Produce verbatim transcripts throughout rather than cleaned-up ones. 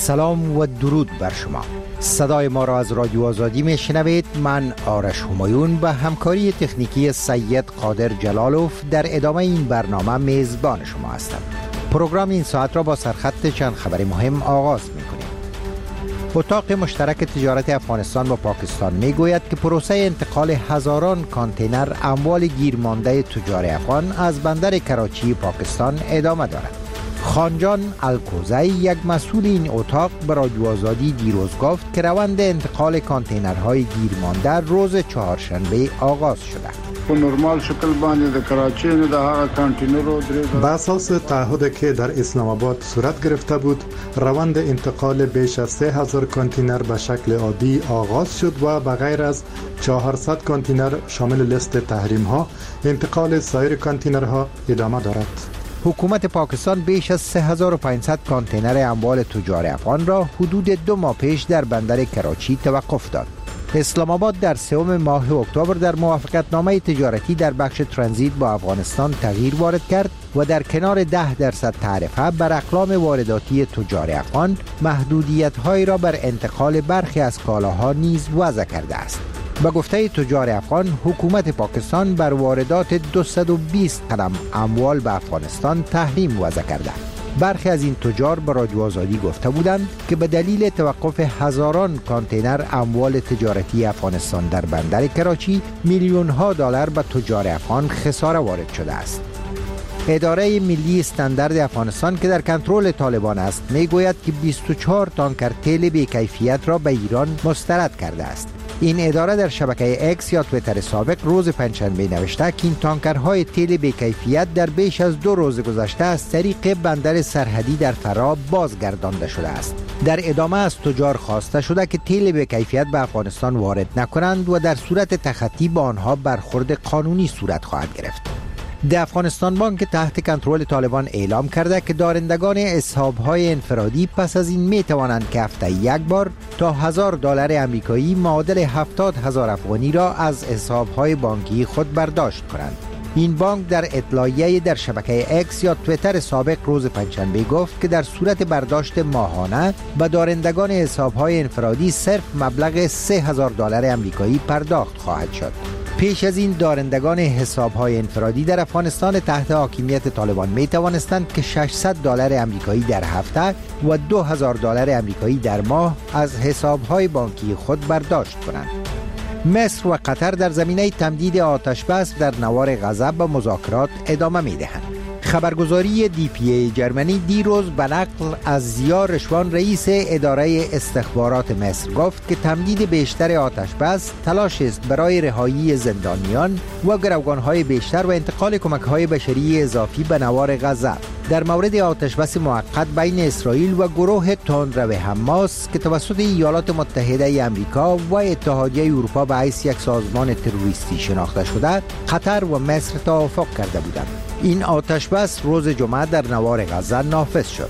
سلام و درود بر شما. صدای ما را از رادیو آزادی می شنوید. من آرش همایون به همکاری تکنیکی سید قادر جلالوف در ادامه این برنامه میزبان شما هستم. پروگرام این ساعت را با سرخط چند خبر مهم آغاز می کنیم. اتاق مشترک تجارت افغانستان و پاکستان می گوید که پروسه انتقال هزاران کانتینر اموال گیرمانده تجار افغان از بندر کراچی پاکستان ادامه دارد. خانجان الکوزی، یک مسئول این اتاق، به رادیو آزادی دیروز گفت که روند انتقال کانتینرهای گیرمانده روز چهارشنبه آغاز شده. په نورمال شکل باندې د کراچۍ نه د هغه کانتینرو درې بر اساس تعهدی که در اسلام آباد صورت گرفته بود، روند انتقال بیش از سه هزار کانتینر به شکل عادی آغاز شد و به غیر از چهارصد کانتینر شامل لیست تحریم ها، انتقال سایر کانتینرها ادامه دارد. حکومت پاکستان بیش از سه هزار و پانصد کانتینر اموال تجار افغان را حدود دو ماه پیش در بندر کراچی توقف داد. اسلام آباد در سوم ماه اکتبر در موافقتنامه تجارتی در بخش ترانزیت با افغانستان تغییر وارد کرد و در کنار ده درصد تعرفه بر اقلام وارداتی تجار افغان، محدودیت‌هایی را بر انتقال برخی از کالاها نیز وضع کرده است. به گفته تجار افغان، حکومت پاکستان بر واردات دویست و بیست قلم اموال به افغانستان تحریم وضع کرده. برخی از این تجار به رادیو آزادی گفته بودند که به دلیل توقف هزاران کانتینر اموال تجارتی افغانستان در بندر کراچی، میلیون ها دلار به تجار افغان خساره وارد شده است. اداره ملی استاندارد افغانستان که در کنترل طالبان است میگوید که بیست و چهار تانکر تیل بی‌کیفیت را به ایران مسترد کرده است. این اداره در شبکه اکس یا تویتر سابق روز پنجشنبه نوشته که این تانکرهای تیل بی‌کیفیت در بیش از دو روز گذشته از طریق بندر سرحدی در فرا بازگردانده شده است. در ادامه از تجار خواسته شده که تیل بی‌کیفیت به افغانستان وارد نکنند و در صورت تخطی با آنها برخورد قانونی صورت خواهد گرفت. د افغانستان بانک تحت کنترل طالبان اعلام کرده که دارندگان حساب‌های انفرادی پس از این می توانند که هفته یک بار تا هزار دلار آمریکایی معادل هفتاد هزار افغانی را از حساب‌های بانکی خود برداشت کنند. این بانک در اطلاعیه در شبکه اکس یا تویتر سابق روز پنجشنبه گفت که در صورت برداشت ماهانه به دارندگان حساب‌های انفرادی صرف مبلغ سه هزار دلار آمریکایی پرداخت خواهد شد. پیش از این دارندگان حساب‌های انفرادی در افغانستان تحت حاکمیت طالبان می توانستند که ششصد دلار آمریکایی در هفته و دو هزار دلار آمریکایی در ماه از حساب‌های بانکی خود برداشت کنند. مصر و قطر در زمینه تمدید آتش بس در نوار غزه به مذاکرات ادامه می دهند. خبرگزاری دی پی ای جرمنی دیروز به نقل از ضیا رشوان رئیس اداره استخبارات مصر گفت که تمدید بیشتر آتش بس تلاش است برای رهایی زندانیان و گروگان‌های بیشتر و انتقال کمک‌های بشری اضافی به نوار غزه. در مورد آتش بس موقت بین اسرائیل و گروه تندرو حماس که توسط ایالات متحده آمریکا و اتحادیه اروپا به حیث یک سازمان تروریستی شناخته شده، قطر و مصر توافق کرده بودند. این آتش بس روز جمعه در نوار غزه نافذ شد.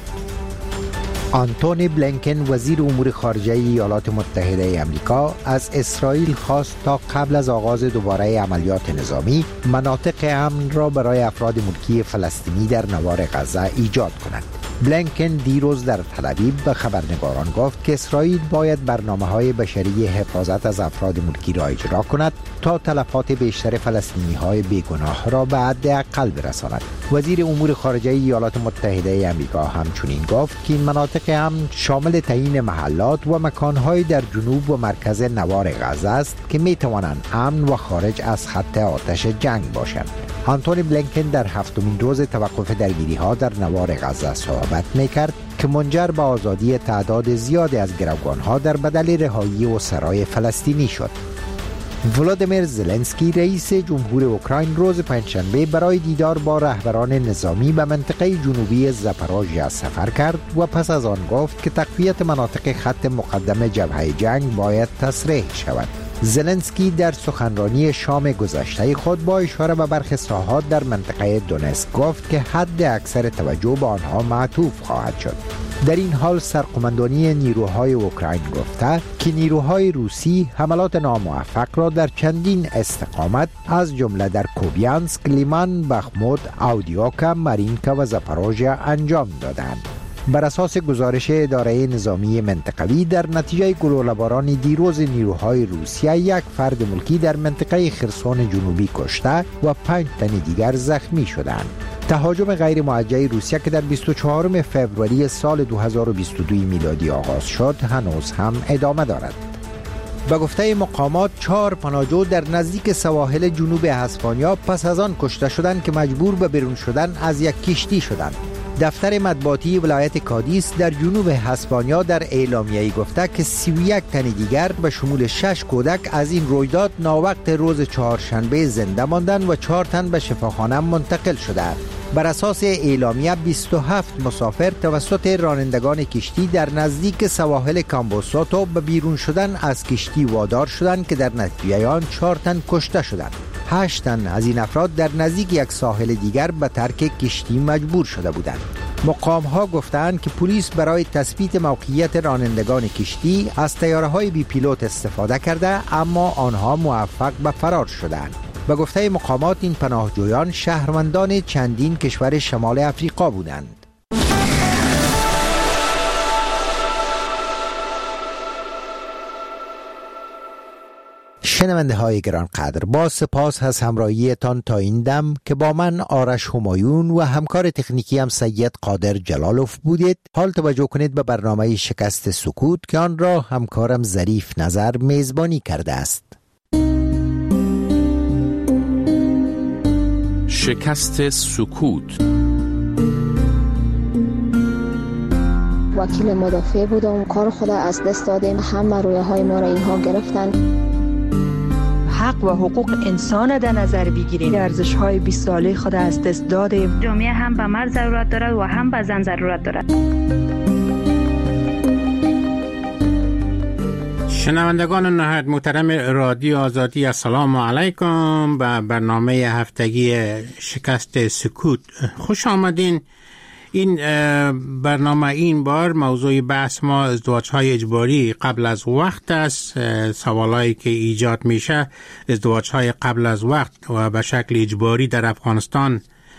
آنتونی بلینکن وزیر امور خارجه ایالات متحده آمریکا از اسرائیل خواست تا قبل از آغاز دوباره عملیات نظامی مناطق امن را برای افراد ملکی فلسطینی در نوار غزه ایجاد کند. بلینکن دیروز در تل‌آویو به خبرنگاران گفت که اسرائیل باید برنامه‌های بشری حفاظت از افراد ملکی را اجرا کند تا تلفات بیشتر فلسطینی‌های بیگناه را به حداقل برساند. وزیر امور خارجه ایالات متحده آمریکا همچنین گفت که این مناطق امن شامل تعیین محلات و مکان‌های در جنوب و مرکز نوار غزه است که می‌توانند امن و خارج از خط آتش جنگ باشند. آنتونی بلینکن در هفتمین روز توقف درگیری‌ها در نوار غزه صحبت می‌کرد که منجر به آزادی تعداد زیادی از گروگان‌ها در بدل رهایی اسرای فلسطینی شد. ولادیمیر زلنسکی رئیس جمهور اوکراین روز پنجشنبه برای دیدار با رهبران نظامی به منطقه جنوبی زاپاروژیا سفر کرد و پس از آن گفت که تقویت مناطق خط مقدم جبهه جنگ باید تصریح شود. زلنسکی در سخنرانی شام گذشته خود با اشاره به برخی ساحات در منطقه دونتسک گفت که حد اکثر توجه به آنها معطوف خواهد شد. در این حال سرقماندانی نیروهای اوکراین گفته که نیروهای روسی حملات ناموفق را در چندین استقامت از جمله در کوبیانسک، لیمان، بخمود، اودیوکا، مارینکا و زاپاروژیا انجام دادند. بر اساس گزارش اداره نظامی منطقوی، در نتیجه گلوله‌باران دیروز نیروهای روسیه یک فرد ملکی در منطقه خرسون جنوبی کشته و پنج تن دیگر زخمی شدند. تهاجم غیر موجه روسیه که در بیست و چهارم فوریه سال دو هزار و بیست و دو میلادی آغاز شد هنوز هم ادامه دارد. به گفته مقامات، چهار پناهجو در نزدیک سواحل جنوب اسپانیا پس از آن کشته شدند که مجبور به بیرون شدن از یک کشتی شدند. دفتر مطبوعاتی ولایت کادیس در جنوب اسپانیا در اعلامیه‌ای گفته که سی و یک تن دیگر به شمول شش کودک از این رویداد ناوقت روز چهارشنبه زنده ماندند و چهار تن به شفاخانه منتقل شدند. بر اساس اعلامیه بیست و هفت مسافر توسط رانندگان کشتی در نزدیک سواحل کامبوساتو به بیرون شدن از کشتی وادار شدند که در نتیجه آن چهار تن کشته شدند. هشت تن از این افراد در نزدیک یک ساحل دیگر به ترک کشتی مجبور شده بودند. مقام ها گفتند که پلیس برای تثبیت موقعیت رانندگان کشتی از طیاره‌های بی پیلوت استفاده کرده، اما آنها موفق به فرار شدند. به گفته مقامات این پناهجویان شهروندان چندین کشور شمال افریقا بودند. شنونده های گرانقدر، با سپاس از همراهیتان تا این دم که با من آرش همایون و همکار تکنیکی هم سید قادر جلالوف بودید. حال توجه کنید به برنامه شکست سکوت که آن را همکارم ظریف نظر میزبانی کرده است. شکست سکوت. وکیل مدافع بودم، کار خود از دست دادیم، همه رویه های ما را اینها گرفتن. حق و حقوق انسان در نظر بگیریم، ارزش های بیست ساله خود از دست دادیم. جامعه هم به مرد ضرورت دارد و هم به زن ضرورت دارد. شنوندگان نهایت محترم رادیو آزادی، السلام علیکم. به برنامه هفتگی شکست سکوت خوش آمدین. این برنامه این بار موضوع بحث ما ازدواج‌های اجباری قبل از وقت است. سوالایی که ایجاد میشه، ازدواج‌های قبل از وقت و به شکل اجباری در افغانستان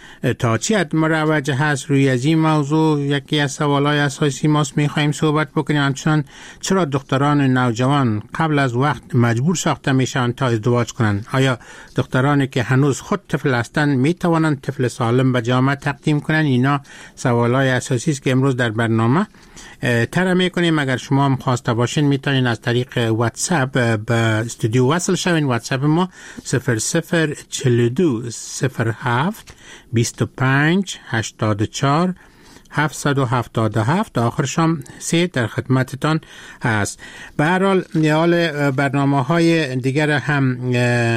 تا چی حد مروجه هست. روی از این موضوع یکی از سوالای اساسی ماست، میخوایم صحبت بکنیم. همچنان چرا دختران نوجوان قبل از وقت مجبور ساخته میشن تا ازدواج کنند؟ آیا دخترانی که هنوز خود طفل هستند میتوانند طفل سالم به جامعه تقدیم کنند؟ اینا سوالای اساسی است که امروز در برنامه طرح میکنیم. اگر شما هم خواسته باشین میتونین از طریق واتساپ به استودیو وصل شوین. واتساپ ما صفر صفر چهل و دو صفر هفت بیست و پنج هشتاد و چهار هفتصد و هفتاد و هفت، آخرش هم سه در خدمتتان هست. به هر حال حال برنامه های دیگر هم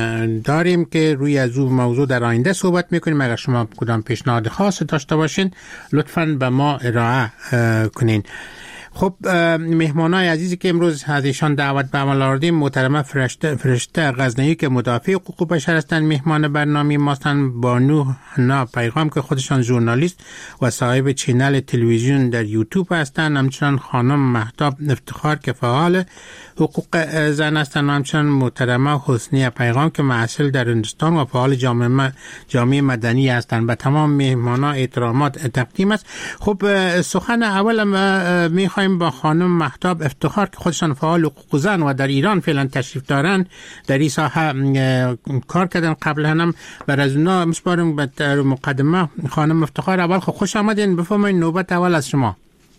داریم که روی از اون موضوع در آینده صحبت میکنیم. اگر شما کدام پیشنهاد خاص داشته باشین لطفاً به ما ارائه کنین. خب مهمانای عزیزی که امروز از ایشان دعوت به عمل آوردیم، محترمه فرشته فرشته غزنوی که مدافع حقوق بشر هستند، مهمان برنامه ما هستند. بانو حنا پیغام که خودشان ژورنالیست و صاحب چینل تلویزیون در یوتیوب هستند، همچنان خانم مهتاب افتخار که فعال حقوق زن هستند، و همچنان محترمه حسنی پیغام که محصل در هندوستان و فعال جامعه جامعه مدنی هستند. به تمام مهمانا احترامات تقدیم است. خب سخن اول میخوایم با خانم مهتاب افتخار که خودشان فعال حقوق زن و در ایران فعلا تشریف دارن، در این ساحه کار کردن قبل هم، بر از اونا مسپارم به مقدمه. خانم افتخار اول خب خوش آمدین، بفرمایید نوبت اول از شما.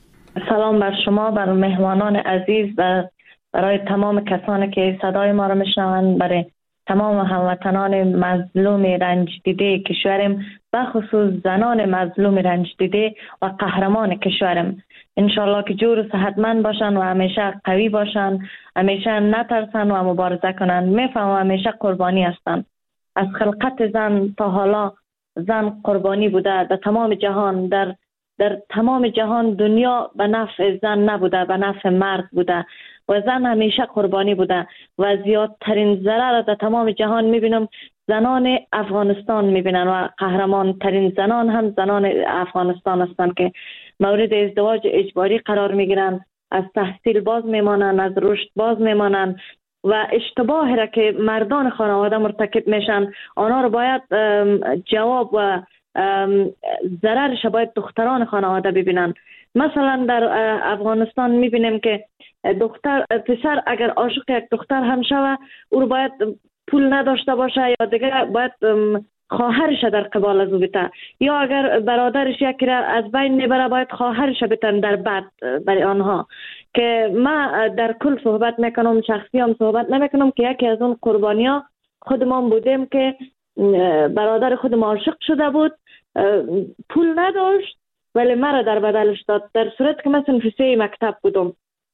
سلام بر شما، بر مهمانان عزیز و برای تمام کسانی که صدای ما را میشنوند، برای تمام هموطنان مظلوم رنج دیده کشورم، به خصوص زنان مظلوم رنج دیده و قهرمان کشورم. انشالله که جور و صحتمند باشن و همیشه قوی باشن، همیشه نترسن و مبارزه کنن. میفهم همیشه قربانی هستن. از خلقت زن تا حالا زن قربانی بوده در تمام جهان. در در تمام جهان دنیا به نفع زن نبوده، به نفع مرد بوده و زن همیشه قربانی بوده و زیادترین ضرر را در تمام جهان میبینم زنان افغانستان میبینن و قهرمان ترین زنان هم زنان افغانستان هستند که مورد ازدواج اجباری قرار میگیرن، از تحصیل باز میمانن، از رشد باز میمانن و اشتباهی را که مردان خانواده مرتکب میشن آنها رو باید جواب و ضررش باید دختران خانواده ببینن. مثلا در افغانستان میبینیم که دختر پسر اگر عاشق یک دختر هم شوه او رو باید پول نداشته باشه یا دیگه باید خواهرش در قبال از او بته، یا اگر برادرش یکی را از بین میبره باید خواهرش بتن در بعد برای آنها. که ما در کل صحبت میکنم، شخصی هم صحبت نمیکنم که یکی از اون قربانی ها خودمان بودیم که برادر خودم عاشق شده بود، پول نداشت ولی مرا در بدلش داد، در صورت که من صنف سه مکتب بودم.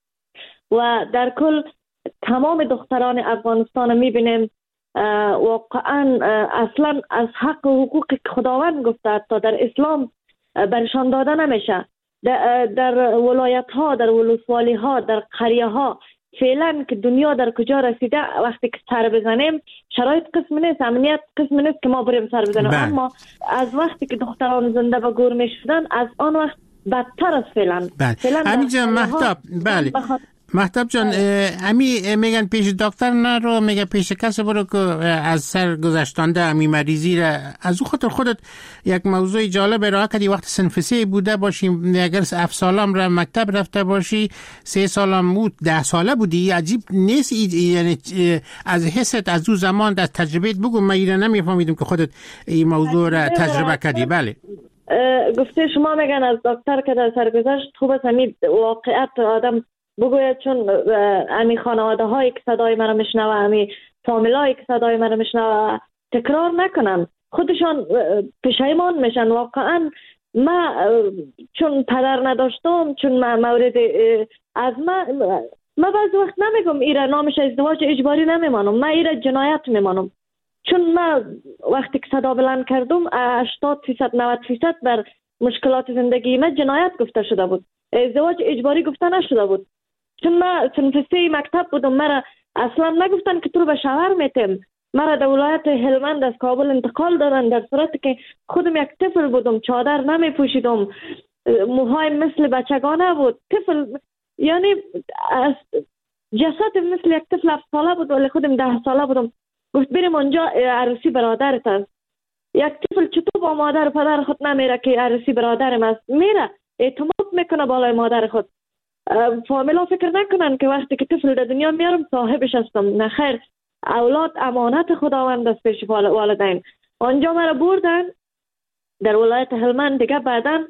و در کل تمام دختران افغانستان میبینیم واقعا اصلا از حق و حقوق خداوند گفته تا در اسلام برشان داده نمیشه. در, در ولایت ها، در ولسوالی ها، در قریه ها فعلا که دنیا در کجا رسیده، وقتی که سر بزنیم شرایط قسم نیست، امنیت قسم نیست که ما بریم سر بزنیم. بله. اما از وقتی که دختران زنده و گور می شدن از آن وقت بدتر از فعلا. بله. همینجا مهتاب، بله مهتاب جان، امی میگن پیش دکتر نرو، میگه پیش کسی برو که از سر گذشتانده امی مریضی را. از او خاطر خودت یک موضوع جالب ارائه کردی، وقت صنف سه بوده باشیم، اگر هفت سالم را مکتب رفته باشی، سه سالم بود، ده ساله بودی، عجیب نیست؟ یعنی از حست از او زمان از تجربیت بگو، من ایره نمیفهمیدم که خودت این موضوع را تجربه کردی. بله گفته شما میگن از دکتر که در سر گذشت خوب است همین واقعیت آدم بگوید، چون امی خانواده هایی که صدای من رو میشنوه، امی فامیل هایی که صدای من رو میشنوه تکرار نکنن، خودشان پشیمان میشن. واقعا ما چون پدر نداشتم، چون ما مورد از ما ما بعض وقت نمیگم ایره نامش ازدواج اجباری نمیمانم، ما ایره جنایت میمانم. چون ما وقتی که صدا بلند کردم هشتاد فیصد نود فیصد بر مشکلات زندگی ما جنایت گفته شده بود، ازدواج اجباری گفته نشده بود. چون ما صنف سه مکتب بودم، مرا اصلا نگفتن که تو رو به شوهر میتیم، مرا در ولایت هلمند از کابل انتقال دادن، در صورتی که خودم یک طفل بودم، چادر نمی پوشیدم، موهای مثل بچگانه بود، طفل یعنی از جسد مثل یک طفل هفت ساله بود ولی خودم ده ساله بودم. گفت بریم اونجا عروسی برادرت است. یک طفل چطور با مادر و پدر خود نمیره که عروسی برادرم است؟ میره، اعتماد میکنه بالای مادر خود. فامیلا فکر نکنن که وقتی که طفل در دنیا میارم صاحبش هستم، نه خیر، اولاد امانت خداوند است پیش والدین. آنجا مرا بردن در ولایت هلمند، دیگه بعدن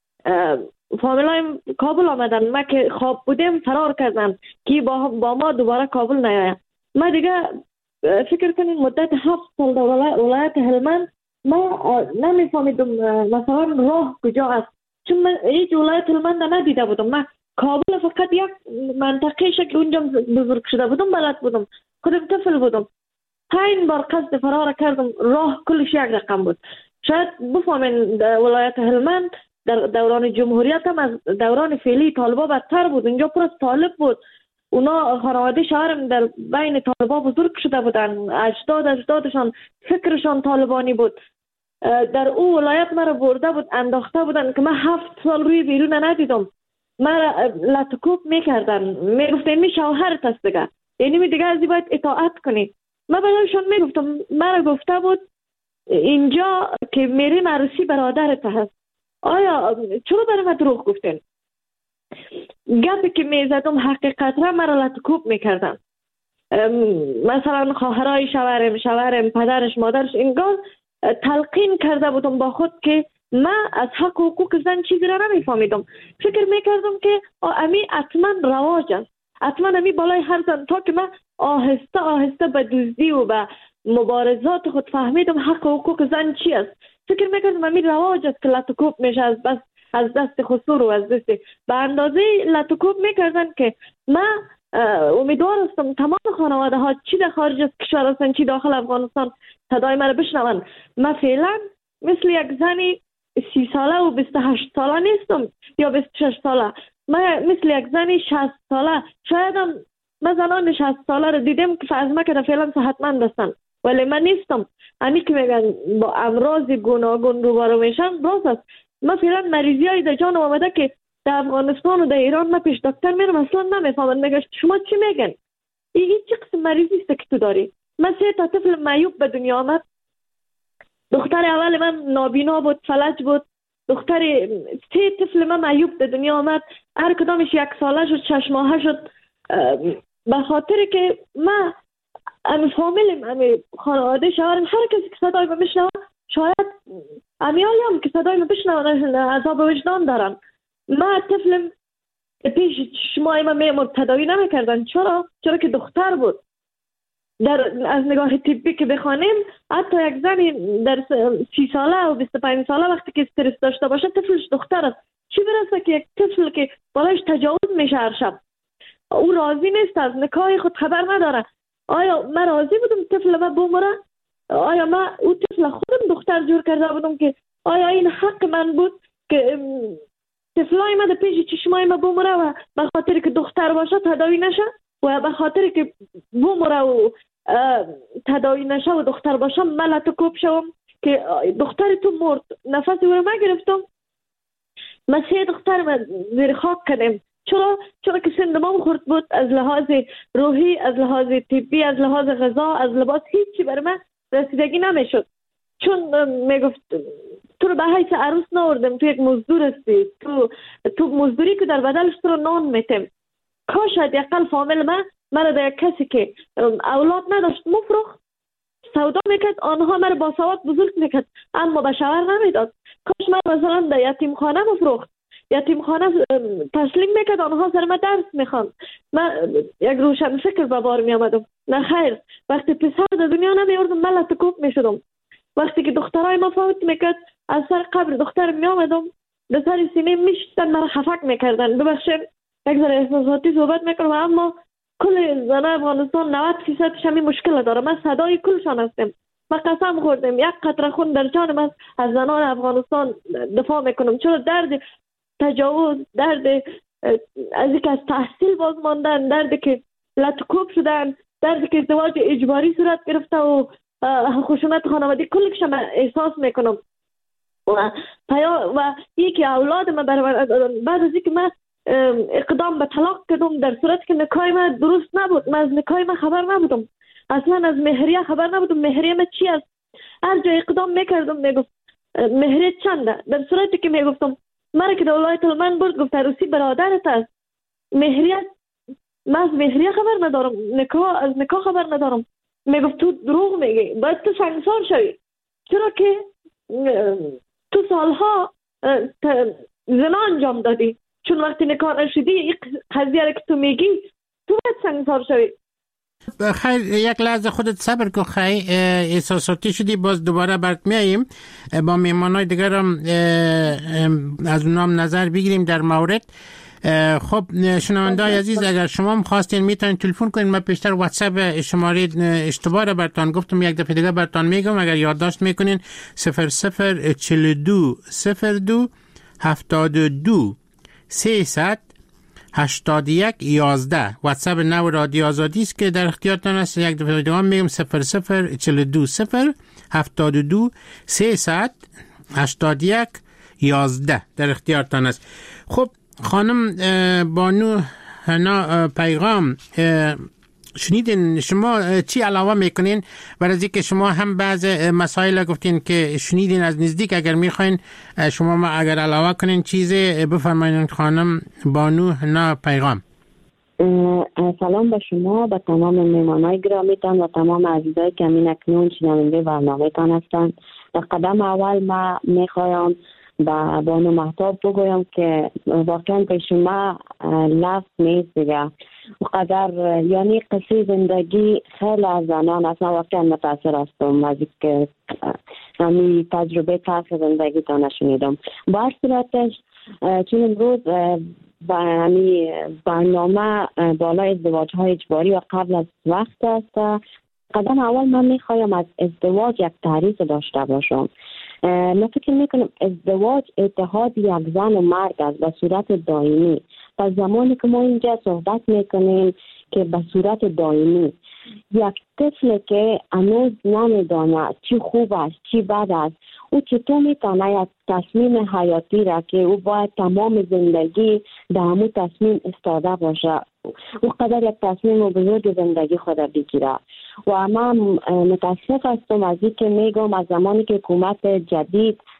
فامیلای کابل آمدن، ما که خواب بودیم فرار کردن که با, با ما دوباره کابل نیاید. ما دیگه فکر کنیم مدت هفت سال در ولایت هلمند ما نمیفهمیدم مثلا راه کجا است، چون من هیچ ولایت هلمند ندیده بودم. من کابل فقط یک منطقه شکل اونجا بزرگ شده بودم، بلد بودم، خودم طفل بودم. پنج بار قصد فرار کردم، راه کلش یک رقم بود. شاید بفهمین ولایت هلمند در دوران جمهوریت هم از دوران فعلی طالبا بدتر بود، اینجا پر از طالب بود. اونا خانواده شهرم در بین طالبا بزرگ شده بودن، اجداد اجدادشان فکرشان طالبانی بود. در او ولایت مرا برده بود، انداخته بودن که من هفت سال روی بیرون ندیدم. مرا لطکوب میکردن، میگفتن می شوهرت است دیگه، یعنی می دیگه ازی باید اطاعت کنی. من برایشون میگفتم، مرا گفته بود اینجا که میریم عروسی برادرت هست. آیا چرا برای من دروغ گفتن؟ گپی که میزدم حقیقت را مرا لطکوب میکردن. مثلا خواهرای شوهرم، شوهرم، پدرش، مادرش، انگار تلقین کرده بودم با خود که من از حق و حقوق زن چیزی را نمیفهمیدم. فکر میکردم که امی حتما رواج است، حتما امی بالای هر زن، تا که من آهسته آهسته به دزدی و به مبارزات خود فهمیدم حق و حقوق زن چی است. فکر میکردم امی رواج است که لطکوب میشه از بس از دست خسور و از دست به اندازه لطکوب میکردن که من امیدوار هستم تمام خانواده ها چی در خارج از کشور هستن چی داخل افغانستان صدای من بشنون. من فعلا مثل یک زنی سی ساله و بیست و هشت ساله نیستم یا بیست و شش ساله، من مثل یک زنی شصت ساله، شاید هم من زنان شصت ساله رو دیدم که از ما که فعلا صحتمند هستن ولی من نیستم. همی که میگن با امراض گوناگون روبرو میشن راست است. من فعلا مریضی های در جانم آمده که در افغانستان و در ایران من پیش دکتر میرم اصلا نمیفهمم، میگه شما چی میگن؟ این چه قسم مریضی است که تو داری؟ من سه تا طفل معیوب به دنیا آمد. دختر اول من نابینا بود، فلج بود، دختر سه طفل من معیوب به دنیا آمد، هر کدامش یک ساله شد، شش ماهه شد، به خاطر که من امی فامیلیم، امی خانواده شوهرم، هر کسی که صدای من بشنوه، شاید امیالی هم که صدای من بشنوه عذاب وجدان دارن. من طفلم پیش شما من میمون تداوی نمیکردن. چرا؟ چرا که دختر بود. در از نگاه طبی که بخوانیم، حتی یک زنی در سی ساله و بیست و پنج ساله وقتی که استرس داشته باشه طفلش دختر است. چی برسه که یک طفل که بالایش تجاوز میشه هر شب، او راضی نیست، از نکاح خود خبر نداره. آیا من راضی بودم طفل من بمره؟ آیا من او طفل خودم دختر جور کرده بودم که آیا این حق من بود که طفلای من در پیش چشمای من بمره و به خاطر که دختر باشه تداوی نشه و به خاطر که بمره و تداوی نشه و دختر باشه من لطکوب شوم که دختر تو مرد، نفسی رو من گرفتم، من سه دختر من زیر خاک کردم. چرا؟ چرا که سند ما خورد بود، از لحاظ روحی، از لحاظ طبی، از لحاظ غذا، از لباس، هیچی بر من رسیدگی نمیشد. چون میگفت تو رو به حیث عروس نوردم، تو یک مزدور هستی، تو تو مزدوری که در بدلش تو رو نان میتم. کاش حداقل فامیل من مرا در کسی که اولاد نداشت مفروخت سودا میکرد، آنها مرا با سواد بزرگ میکرد اما به شوهر نمیداد. کاش من مثلا در یتیم خانه مفروخت، یتیم خانه تسلیم میکرد، آنها سر من درس میخواند. من یک روشن فکر به بار میامدم. نه خیر، وقتی پسر در دنیا نمیوردم من لطکوب میشدم. وقتی که دخترای ما فوت میکرد از سر قبر دختر میامدم، به سر سینه میشتن مرا خفک میکردن. ببخشید یک ذره احساساتی صحبت میکنم، اما کل زن افغانستان نود فیصدش همین مشکل داره. من صدای کلشان هستم. من قسم خوردم یک قطره خون در جانم از از زنان افغانستان دفاع میکنم. چرا درد تجاوز، درد از اینکه از تحصیل باز ماندن، درد که لطکوب شدن، درد که ازدواج اجباری صورت گرفته و خشونت خانوادگی کلش من احساس میکنم. و پیا و یکی اولاد من بعد از اینکه من اقدام به طلاق کردم، در صورت که نکاح من درست نبود، من از نکاح من خبر نبودم، اصلا از مهریه خبر نبودم. مهریه من چی است؟ هر جای اقدام میکردم میگفت مهریه چنده، در صورتی که میگفتم مرا که در ولایت هلمند برد گفت عروسی برادرت است، مهریه من از مهریه خبر ندارم، نکاح از نکاح خبر ندارم. میگفت تو دروغ میگی، باید تو سنگسار شوی. چرا که تو سالها زنا انجام دادی، چون وقتی نکاح نشدی این قضیه که تو میگی تو باید سنگسار شوی. خیر یک لحظه خودت صبر کن. خیر احساساتی شدی، باز دوباره برات میاییم با میهمانای دیگر هم از اونام نظر بگیریم در مورد. خب شنونده‌های عزیز، اگر شما هم خواستین میتونین تلفن کنین. من پیشتر واتساپ شماره اشتباه را براتون گفتم، یک دفعه دیگه براتون میگم اگر یادداشت میکنین صفر صفر چهل و دو صفر دو هفتاد و دو سیصد هشتاد و یک یازده. واتساپ نو رادیو آزادی است که در اختیارتان است. یک دفعه دیگه میگم صفر صفر چهل و دو صفر هفتاد و دو سیصد هشتاد و یک یازده در اختیارتان است. خب خانم بانو حنا پیغام، شنیدین شما چی علاوه میکنین برای از اینکه شما هم بعض مسائل گفتین که شنیدین از نزدیک، اگر میخواین شما ما اگر علاوه کنین چیزی بفرمایین خانم بانو حنا پیغام. سلام به شما، به تمام مهمانای گرامیتان و تمام عزیزایی که همین اکنون شنونده برنامه تان هستند. در قدم اول ما میخوایم با بانو مهتاب بگویم که واقعا پیش ما لفظ نیست دیگه. وقدر یعنی قصه زندگی خیلی از زنان اصلا واقعا متاثر هستم از اینکه همین تجربه تلخ زندگی تا نشنیدم. با هر صورتش چون امروز با همین برنامه بالای ازدواج های اجباری و قبل از وقت است، قدم اول من میخوایم از ازدواج یک تعریف داشته باشم. من فکر میکنم ازدواج اتحاد یک زن و مرد است به صورت دائمی. پس زمانی که ما اینجا صحبت میکنیم که به صورت دائمی، یک طفل که هنوز نمیداند چی خوب است چی بد است، او چطور میتونه یک تصمیم حیاتی را که او باید تمام زندگی در همون تصمیم استاده باشه، او قدر یک تصمیم بزرگ زندگی خود بگیره. و من متاسف هستم از این که میگم از زمانی که حکومت جدید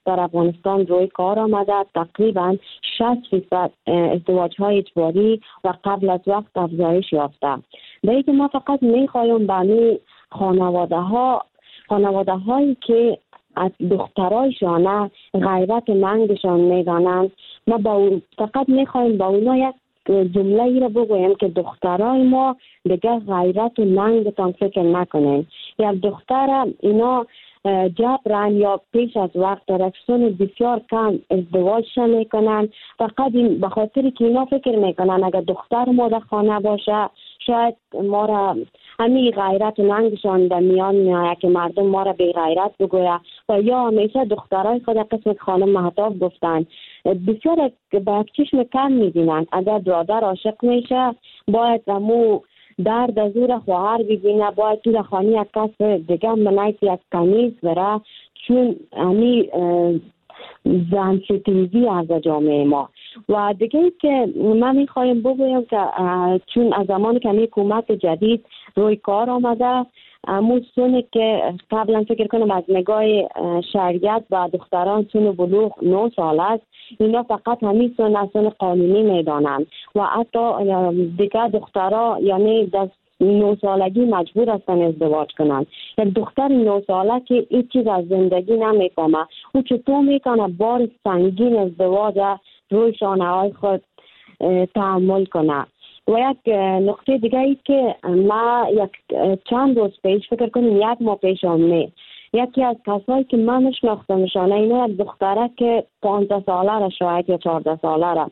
در افغانستان روی کار آمده. تقریبا شصت فیصد ازدواج های اجباری و قبل از وقت افزایش یافته. به که ما فقط میخوایم به خانواده ها خانواده هایی که از دخترایشان غیرت ننگشان میدانند، ما با فقط میخوایم با اونا یک جمله ای رو بگویم که دخترای ما دیگه غیرت و ننگتان فکر نکنین. یا دختر اینا جبران یا پیش از وقت در سن بسیار کم ازدواج میکنن، فقط این به خاطر که اینا فکر میکنن اگر دختر ما در خانه باشه شاید ما را همین غیرت و ننگشان در میان میآید که مردم ما را بی غیرت بگوید و یا همیشه دخترای خود قسم خانم مهتاب گفتن بسیار به چشم کم میبینن. اگر برادر عاشق میشه باید امو درد از او خواهر ببینه، باید تو خانی یک کس دیگه منایت یک کنیز بره، چون همی زن ستیزی از جامعه ما. و دیگه ای که من میخوایم بگویم که چون از زمان که همی حکومت جدید روی کار آمده، امو سونه که قبلا فکر کنم از نگاه شریعت و دختران سون بلوغ نه سال است، اینا فقط همین سن سن قانونی میدانند و حتی دیگه دخترها یعنی در نه سالگی مجبور هستن ازدواج کنند. یک دختر نه ساله که هیچ چیز از زندگی نمیفهمه، او چطور میکنه بار سنگین ازدواج روی شانه های خود تحمل کنه. و یک نقطه دیگه ای که ما یک چند روز پیش فکر کنیم یک ماه پیش آمده، یکی از کسایی که من نشناختمشانه اینا یک دختره که پانزده ساله را شاید یا چهارده ساله را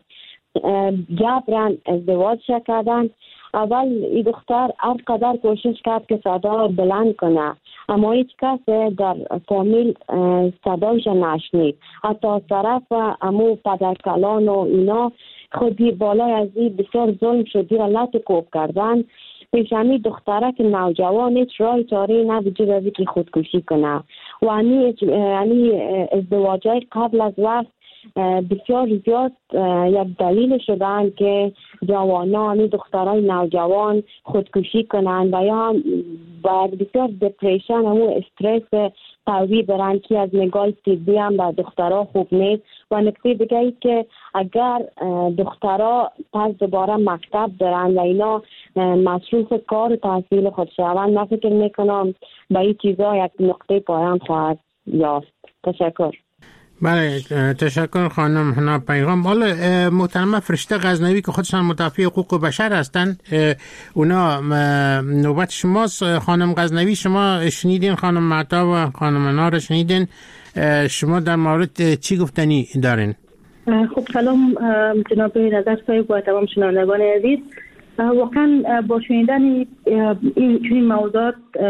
جبران ازدواج کردن. اول این دختر هر قدر کوشش کرد که صدا بلند کنه، اما هیچ کس در فامیل صدایش نشنید. حتی از طرف امو پدرکلان و اینا خودی بالای از این بسیار ظلم شدی را لط کوب کردن. پیش همی دختره که نوجوان هیچ رای چاره نبیجه به که خودکشی کنه و همی ازدواج های قبل از وقت بسیار زیاد یک دلیل شدن که جوانان دخترای نوجوان خودکشی کنند و یا هم با بسیار دپریشن و استرس قوی برند که از نگاه طبی هم به دخترها خوب نیست. و نکته دیگه ای که اگر دخترها پس دوباره مکتب دارند و اینا مصروف کار و تحصیل خود شوند، من فکر میکنم به این چیزا یک نقطه پایان خواهد یافت. تشکر. بله تشکر خانم حنا پیغام. حالا محترمه فرشته غزنوی که خودشان مدافع حقوق بشر هستند، اونا نوبت شماست. خانم غزنوی شما شنیدین خانم مهتاب و خانم حنا رو شنیدین، شما در مورد چی گفتنی دارین؟ خب سلام جناب نظر صاحب و تمام شنوندگان عزیز. واقعا با شنیدن این چنین موضوعات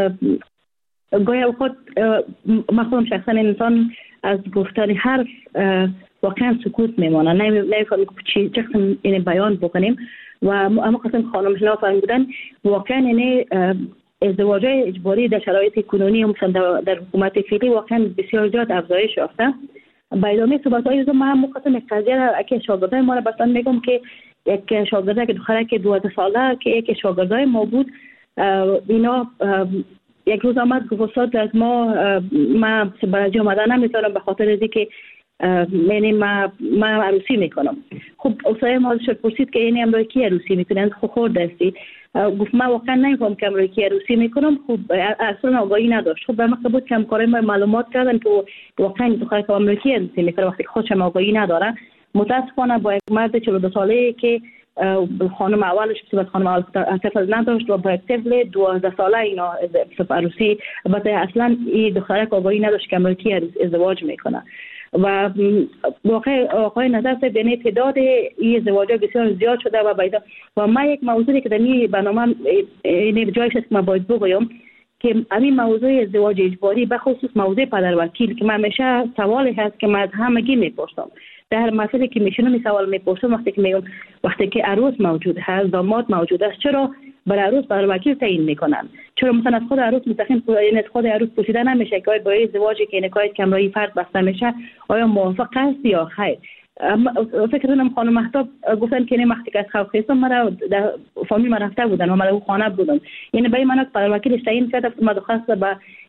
گاهی اوقات من خودم شخصا انسان از گفتن حرف واقعا سکوت میمانه، نمیفهمیم چی چقدر این بیان بکنیم. و اما قسم خانم حنا فرمودن واقعا این ازدواج اجباری در شرایط کنونی مثلا در حکومت فعلی واقعا بسیار زیاد افزایش یافته. با ادامه صحبت‌های روز ما هم قسم قضیه را که شاگردای ما را مثلا میگم که یک شاگرده که دختره که دوازده ساله که یک شاگردای ما بود، اینا یک روز آمد گفت استاد از ما ما برای اومدن نمیتونم به خاطر از اینکه یعنی ما ما عروسی میکنم. خب استاد ما ازش پرسید که یعنی امروز کی عروسی میکنن؟ خب خورد دستی گفت ما واقعا نمیفهم که امروز کی عروسی میکنم. خب اصلا آگاهی نداشت. خب به ما بود که همکارای ما معلومات کردن که واقعا دختر که امروز کی عروسی میکنه وقتی خودش هم آگاهی نداره. متاسفانه با یک مرد چهل و دو ساله که خانم اولش بسیار خانم اول طفل نداشت و با یک طفل دوازده ساله اینا عروسی، البته اصلا این دختره که آگاهی نداشت که امریکی ازدواج میکنه. و واقع آقای نظر صاحب یعنی تعداد این ازدواج بسیار زیاد شده و بیدا. و ما یک موضوعی که در این برنامه این جایش است که من باید بگویم که همین موضوع ازدواج اجباری به خصوص موضوع پدروکیل که من همیشه سوالی هست که من از همگی میپرسم. در هر مسئله که میشونم این سوال میپرسم وقتی که میگم وقتی که عروس موجود هست، داماد موجود است، چرا برای عروس برای وکیل تعیین میکنن؟ چرا مثلا از خود عروس مستقیم یعنی از خود عروس پرسیده نمیشه که برای ازدواجی که نکاح کمرایی فرد بسته میشه آیا موافق است یا خیر؟ فکر کنم خانم مهتاب گفتن که این وقتی که از خوف خستم مرا در فامیل من رفته بودن و من در خانه بودم، یعنی برای من برای وکیل تعیین کرده ما درخواست به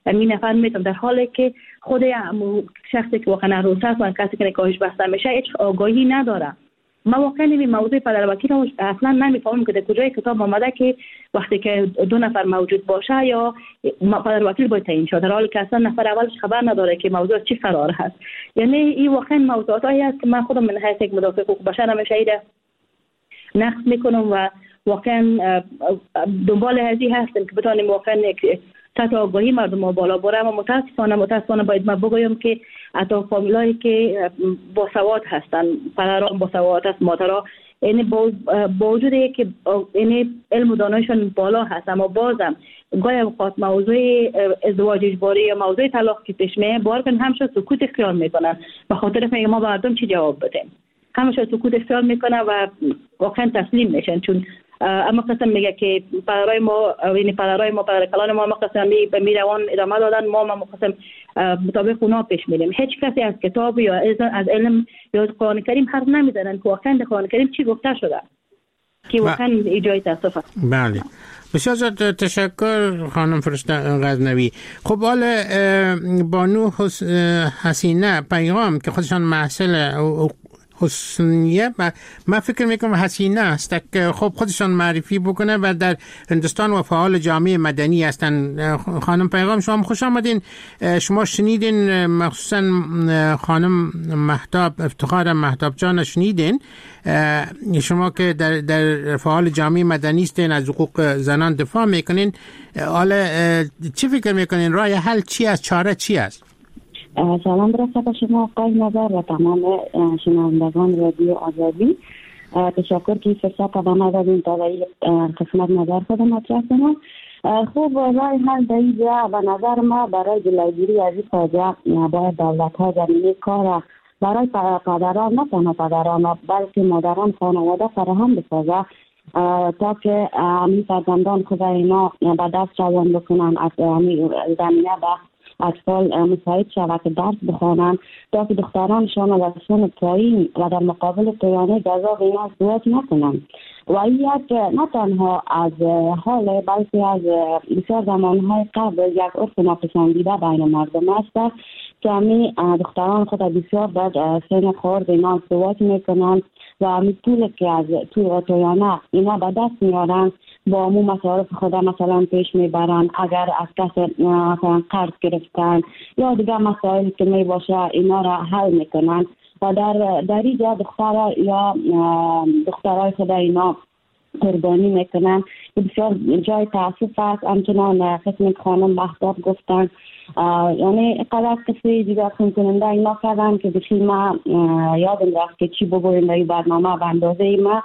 این نفر میتونم، در حالی که خود شخصی که واقعا عروسه و کسی که نکاحش بسته میشه هیچ آگاهی نداره. ما واقعا این موضوع پدر وکیل رو اصلا نمیفهمم که در کجای کتاب آمده که وقتی که دو نفر موجود باشه یا پدر وکیل باید تعیین شود، در حالی که اصلا نفر اولش خبر نداره که موضوع چی قرار هست. یعنی این واقعا موضوعاتی است که من خودم من حیث یک مدافع حقوق بشر همیشه ایده نقد میکنم و واقعا دنبال هزی هستم که بتانیم واقعا سطح آگاهی مردم ها بالا بره. اما متاسفانه متاسفانه باید من بگویم که حتی فامیلایی که با سواد هستن، پدران با سواد هست، مادرها، یعنی با وجودی که یعنی علم و دانایشون بالا هست، اما بازم گاهی اوقات موضوع ازدواج اجباری یا موضوع طلاق که پیش میاد بارکن همشه سکوت اختیار میکنن به خاطر اینکه ما به مردم چی جواب بدیم. همشه سکوت اختیار میکنن و واقعا تسلیم میشن، چون اما قسم میگه که پدرای ما یعنی پدرای ما پدر کلان ما قسم می میروان ادامه دادن، ما ما قسم مطابق اونا پیش میریم. هیچ کسی از کتاب یا از علم یا از قرآن کریم حرف نمیزنن که واقعا در قرآن کریم چی گفته شده که واقعا ایجای تاسف است. بله، بسیار زیاد تشکر خانم فرشته غزنوی. خب حالا بانو حسینه پیغام که خودشان محصل حسنیه، من فکر میکنم حسینه است که خب خودشان معرفی بکنه و در هندوستان و فعال جامعه مدنی هستن. خانم پیغام شما خوش آمدین. شما شنیدین مخصوصا خانم مهتاب افتخار مهتاب جان شنیدین، شما که در, در فعال جامعه مدنی هستین، از حقوق زنان دفاع میکنین. حالا چی فکر میکنین راه حل چی است، چاره چی است؟ سلام برسه به شما آقای نظر و تمام شنوندگان رادیو آزادی. تشکر که فرصت به ما دادین تا این قسمت نظر خودم مطرح کنم. خوب راه حل در اینجا به نظر ما برای جلوگیری از این فاجعه باید دولت‌ها زمینه کار برای پدران، نه تنها پدران بلکه مادران خانواده فراهم بسازه تا که همین فرزندان خود اینا به دست روان بکنن، از زمینه به اطفال مساعد شود که درس بخوانند تا که دخترانشان و سن پایین و در مقابل توانه جذاب اینا ازدواج نکنند. و این یک نه تنها از حال بلکه از بسیار زمانهای قبل یک عرف ناپسندیده بین مردم است که همین دختران خود بسیار در سن خورد اینا ازدواج میکنند و همین طول که از طول توانه اینا به دست میارند با امو مصارف خود مثلا پیش میبرن. اگر از کس مثلا قرض گرفتن یا دیگر مسائل که می باشه اینا را حل میکنن و در در اینجا دختر یا دخترای خود اینا قربانی میکنن. بسیار جای تاسف است. همچنان قسم خانم مهتاب گفتن یعنی قدر کسی دیگر خون کننده اینا کردن که بخی ما یادم رفت که چی بگویم در این برنامه به اندازه ما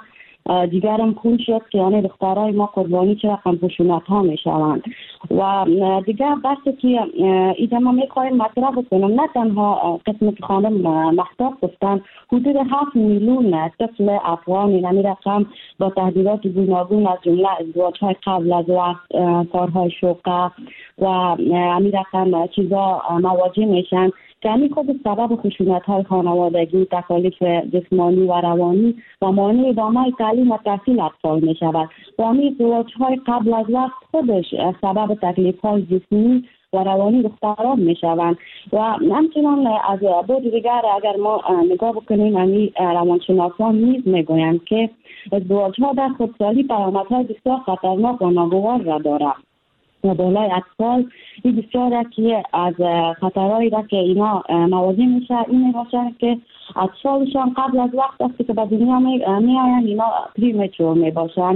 دیگرم خون شد که یعنی دخترای ما قربانی چرا رقم خشونت ها می شوند. و دیگر بحثی که ایجا ما می خواهیم مطرح بکنم، نه تنها قسم که خانم مهتاب گفتن حدود هفت میلیون طفل افغان یعنی رقم با تهدیدات گوناگون از جمله ازدواج های قبل از وقت، کارهای شوقه و همین رقم چیزا مواجه میشن که همین خود سبب خشونت های خانوادگی، تکالیف جسمانی و روانی و مانع ادامه تعلیم و تحصیل اطفال می شود. و همین ازدواج های قبل از وقت خودش سبب تکلیف های جسمی و روانی دختران می شوند. و همچنان از بود دیگر اگر ما نگاه بکنیم همین روانشناسان نیز می گویند که ازدواج ها در خودسالی پیامدهای بسیار خطرناک و ناگوار را دارد. و بالای اطفال این بسیاره که از خطرهایی را که اینا مواجه میشه این باشه که اطفالشان قبل از وقت وقتی که به دنیا می آیند اینا پریمچور می باشند،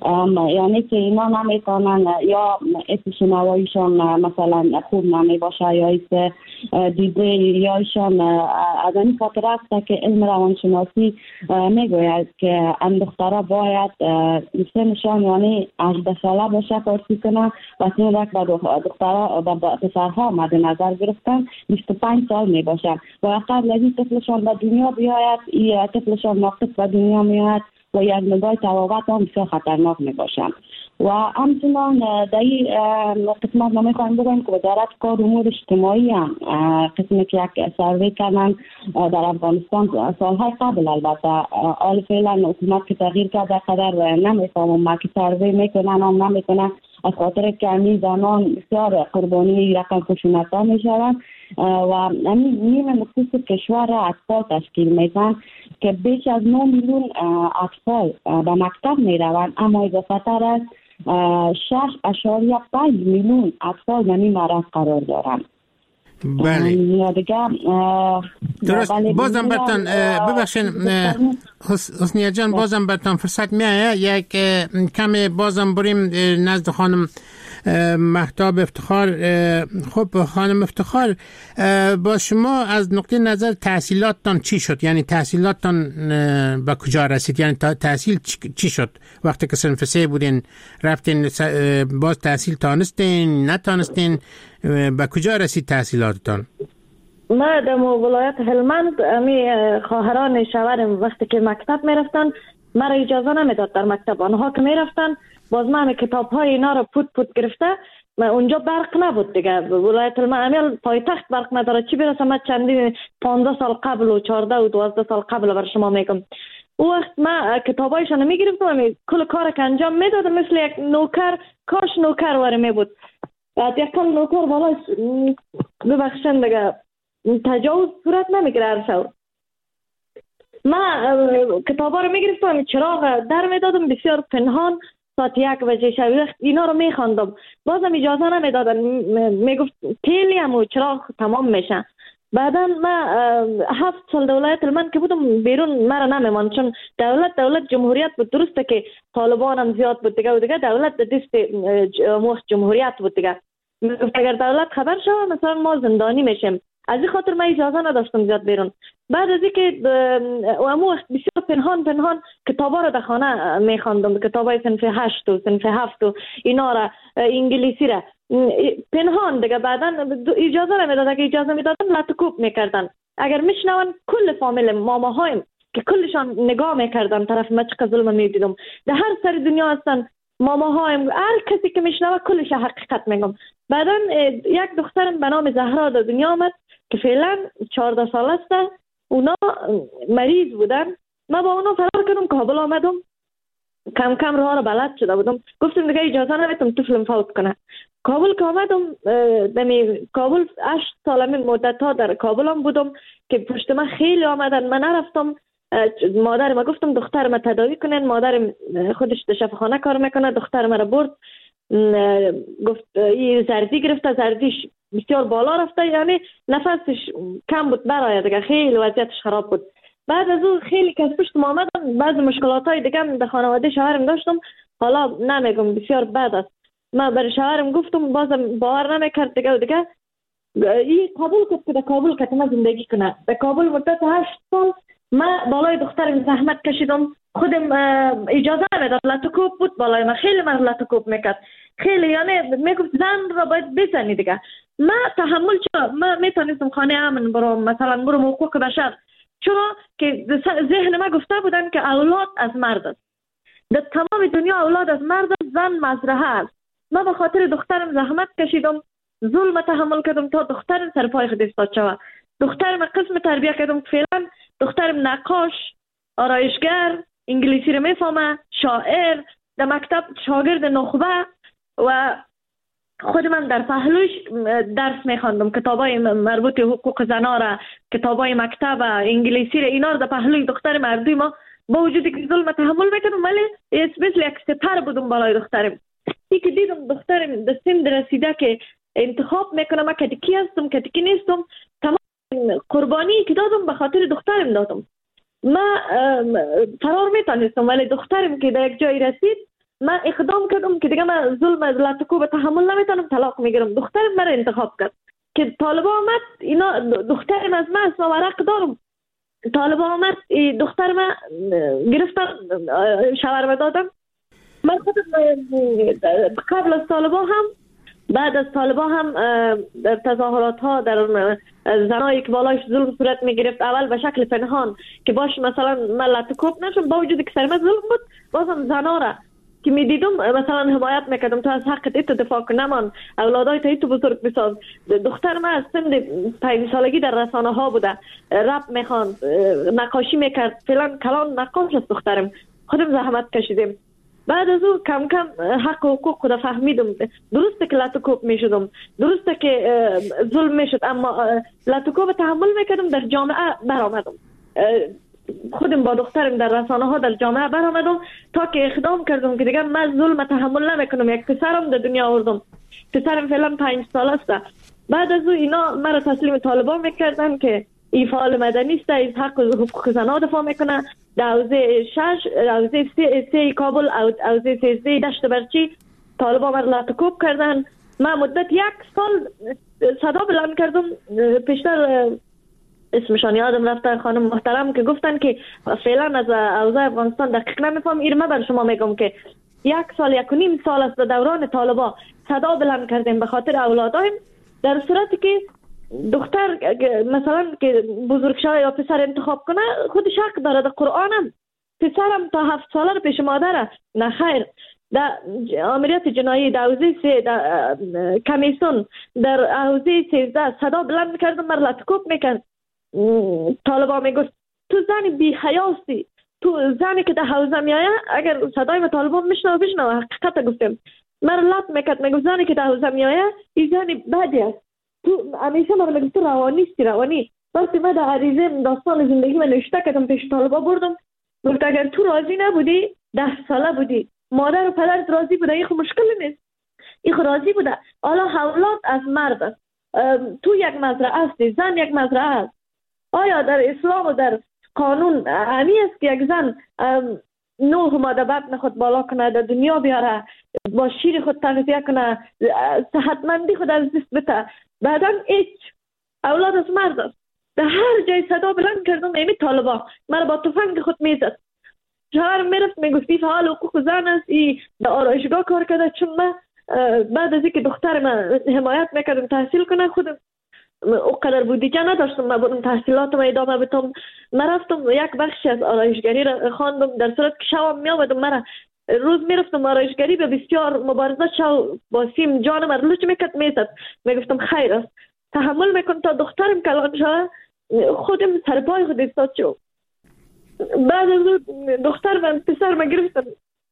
یعنی که اینا نمیتونن یا اسم شنواییشان مثلا خوب نمی باشه یا اسم دیده یا ایشان از این خاطر است که علم روانشناسی میگوید که این دخترها باید سنشان یعنی هجده ساله باشه کارسی کنن و سن را که دخترها و پسرها مد نظر گرفتن بیست و پنج سال می باشند و قبل از این طفلشان به دنیا بیاید این طفلشان ناقص به دنیا میاد و یک نگاه تواوت هم بسیار خطرناک می باشند. و همچنان در این قسمت ما میخوایم بگویم که وزارت کار امور اجتماعی هم قسمی که یک سروی کردن در افغانستان سالهای قبل، البته حال فعلا حکومت که تغییر کرده قدر نمیفهمم ما که سروی میکنن هم نمیکنن از خاطر که همین زنان بسیار قربانی رقم خشونت ها می شوند و همین نیم مخصوص کشور را اطفال تشکیل میدن که بیش از نه میلیون اطفال به مکتب می روند، اما اضافه تر از شش اشاریه پنج میلیون اطفال در این معرض قرار دارند. بله درست. بازم برتان ببخشین حسنیه جان، بازم برتان فرصت میایه یک کمی بازم بریم نزد خانم مهتاب افتخار. خب خانم افتخار، با شما از نقطه نظر تحصیلاتتان چی شد؟ یعنی تحصیلاتتان به کجا رسید؟ یعنی تحصیل چی شد وقتی که صنف سه بودین رفتین باز تحصیل تانستین نتانستین؟ به کجا رسید تحصیلاتتان؟ ما در ولایت هلمند امی خواهران شوهرم وقتی که مکتب میرفتن مرا اجازه نمیداد در مکتب. آنها که میرفتن باز من کتاب های اینا رو پوت پوت گرفته، ما اونجا برق نبود دیگه. ولایت هلمند پایتخت برق نداره، چی برسه من چندین پانزده سال قبل و چهارده و دوازده سال قبل بر شما میگم. او وقت ما کتابایشان میگرفتم، کل کار که انجام میدادم مثل یک نوکر، کاش نوکر واره می بود. یکم نوکر بالا ببخشن دیگه تجاوز صورت نمیگیره هر شو. ما کتابا رو میگرفتم، چراغ در میدادم بسیار پنهان، ساعت یک بجه شب اینا رو میخواندم، بازم اجازه نمیدادن، میگفت تیلی هم و چراغ تمام میشه. بعدا ما هفت سال دولت من که بودم بیرون مرا نمیمان، چون دولت دولت جمهوریت بود. درسته که طالبان هم زیاد بود دیگه و دیگه دولت دست موقع جمهوریت بود دیگه. میگفت اگر دولت خبر شود مثلا ما زندانی میشیم، از این خاطر من اجازه نداشتم زیاد بیرون. بعد از اینکه امو وقت بسیار پنهان پنهان کتابا رو در خانه میخواندم، کتابای صنف هشت و صنف هفت و اینا را، انگلیسی را پنهان دیگه. بعدا اجازه نمیدادن، که اجازه میدادن لطکوب میکردن. اگر میشنون کل فامیل ماماهایم که کلشان نگاه میکردن طرف ما، چقدر ظلم میدیدم. در هر سر دنیا هستن ماماهایم، هر کسی که میشنوه کلش حقیقت میگم. بعدا یک دخترم به نام زهرا در دنیا آمد که فعلا چهارده سال است. اونا مریض بودن، ما با اونا فرار کردم، کابل آمدم، کم کم راه را بلد شده بودم. گفتم دیگه اجازه نمیتم طفلم فوت کنه. کابل که آمدم، دمی کابل هشت سال می مدت ها در کابل هم بودم که پشت من خیلی آمدن، من نرفتم. مادر ما گفتم دختر ما تداوی کنن، مادر خودش در شفاخانه کار میکنه، دختر ما را برد، گفت این زردی گرفته، زردیش بسیار بالا رفته، یعنی نفسش کم بود برای دیگه، خیلی وضعیتش خراب بود. بعد از اون خیلی که از پشت ما آمدن، بعض مشکلات های دیگه در خانواده شوهرم داشتم، حالا نمیگم بسیار بد است. من برای شوهرم گفتم، بازم باور نمیکرد دیگه و دیگه این قبول کرد که در کابل که ما زندگی کنه. در کابل مدت هشت سال ما بالای دخترم زحمت کشیدم، خودم اجازه نمیداد، لطکوب بود بالای من، خیلی من لطکوب میکرد، خیلی یعنی میگفت زن را باید بزنی دیگه. ما تحمل چرا ما میتونستم خانه امن برام، مثلا برام حقوق بشر، چرا که ذهن ما گفته بودن که اولاد از مرد است، در تمام دنیا اولاد از مرد است، زن مزرعه است. ما به خاطر دخترم زحمت کشیدم، ظلم تحمل کردم تا دخترم سر پای خود ایستاد شود. دخترم قسم تربیت کردم، فعلا دخترم نقاش، آرایشگر، انگلیسی رو میفهمه، شاعر، در مکتب شاگرد نخبه و خود من در پهلوش درس میخواندم، کتابای مربوط حقوق زنا را، کتابای مکتب، انگلیسی را، اینا رو در پهلوی دختر مردی ما با وجودی که ظلم تحمل میکردم، ولی مثل یک سپر بودم بالای دخترم. ای که دیدم دخترم در سن رسیده که انتخاب میکنم که کی هستم که کی نیستم، تمام قربانی که دادم به خاطر دخترم دادم. ما فرار میتونستم، ولی دخترم که در یک جایی رسید من اقدام کردم که دیگه من ظلم از لطکوب تحمل نمیتونم، طلاق میگیرم. دخترم مرا انتخاب کرد که طالبا آمد، اینا دخترم از من است، ما ورق دارم. طالبا آمد دختر من گرفتن، شاور دادم. من خودم قبل از طالبا هم بعد از طالبا هم در تظاهرات ها در زنایی که بالایش ظلم صورت می گرفت، اول به شکل پنهان که باش مثلا من لطکوب نشم، با وجودی که سرمت ظلم بود، بازم زنا را که می دیدم مثلا حمایت میکردم، تو از حقت ایتو دفاع کن، نمان اولادای تا ایتو بزرگ بساز. دختر من از سن پنج سالگی در رسانه ها بوده، رپ میخواند، نقاشی میکرد، فعلا کلان نقاش است دخترم. خودم زحمت کشیدیم. بعد از او کم کم حق و حقوق خود فهمیدم. درسته که لاتوکوب میشدم، درسته که ظلم میشد، اما لاتوکوب تحمل میکردم. در جامعه برآمدم، خودم با دخترم در رسانه ها در جامعه برآمدم تا که اقدام کردم که دیگه من ظلم تحمل نمیکنم. یک پسرم در دنیا آوردم، پسرم فعلا پنج سال است. بعد از او اینا مرا تسلیم طالبان میکردن که این فعال مدنی است، از حق و حقوق زنان دفاع میکنه. در حوزه شش، حوزه سه, سه کابل، حوزه سیزده دشت برچی طالبان مرا لاتوکوب کردن. من مدت یک سال صدا بلند کردم. پیشتر اسمشان یادم رفته، خانم محترم که گفتن که فعلا از اوضاع افغانستان دقیق نمیفهم. ایرما بر شما میگم که یک سال یک و نیم سال است دوران طالبا صدا بلند کردیم به خاطر اولادایم، در صورتی که دختر مثلا که بزرگشاه یا پسر انتخاب کنه خودش حق داره. در قرآن هم پسرم تا هفت ساله رو پیش مادره نه خیر. در امریت جنایی در حوزه سه در کمیسون در حوزه سیزده صدا بلند کردم، مر لاتوکوب میکرد. طالبا میگفت تو زن بی حیاسی، تو زنی که در حوزه میایه. اگر صدای ما طالبان میشنو بشنو حقیقت گفتم. مر لات میکرد، میگفت زنی که در حوزه میایه این زنی بدی است. تو همیشه ما میگفت روانیستی روانی. وقتی من در عریضه داستان زندگی من نوشته کردم پیش طالبا بردم، گفت اگر تو راضی نبودی، ده ساله بودی، مادر و پدرت راضی بوده، این خو مشکلی نیست، این خو راضی بوده. حالا اولاد از مرد است. تو یک مزرعه هستی، زن یک مزرعه است. آیا در اسلام و در قانون همی است که یک زن نوح ماده بطن خود بالا کنه، در دنیا بیاره، با شیر خود تغذیه کنه، صحتمندی خود از دست بته، بعدا هیچ اولاد از مرد است. در هر جای صدا بلند کردم ایمی طالبا مرا با تفنگ خود میزد. شوهرم میرفت میگفتی فعال حقوق زن است، ای در آرایشگاه کار کرده. چون من بعد از اینکه دختر من حمایت میکردم تحصیل کنه، خودم اوقدر بودجه نداشتم من برم تحصیلاتم ادامه بدم. من رفتم یک بخشی از آرایشگری را خواندم، در صورت که شبم می آمدم مرا روز میرفتم آرایشگری به بسیار مبارزه شو با سیم جانم را لوچ میکرد میزد. میگفتم خیر است تحمل میکن تا دخترم کلان شد. خودم سرپای خود ایستاد شد. بعد از دختر من پسر من گرفتم.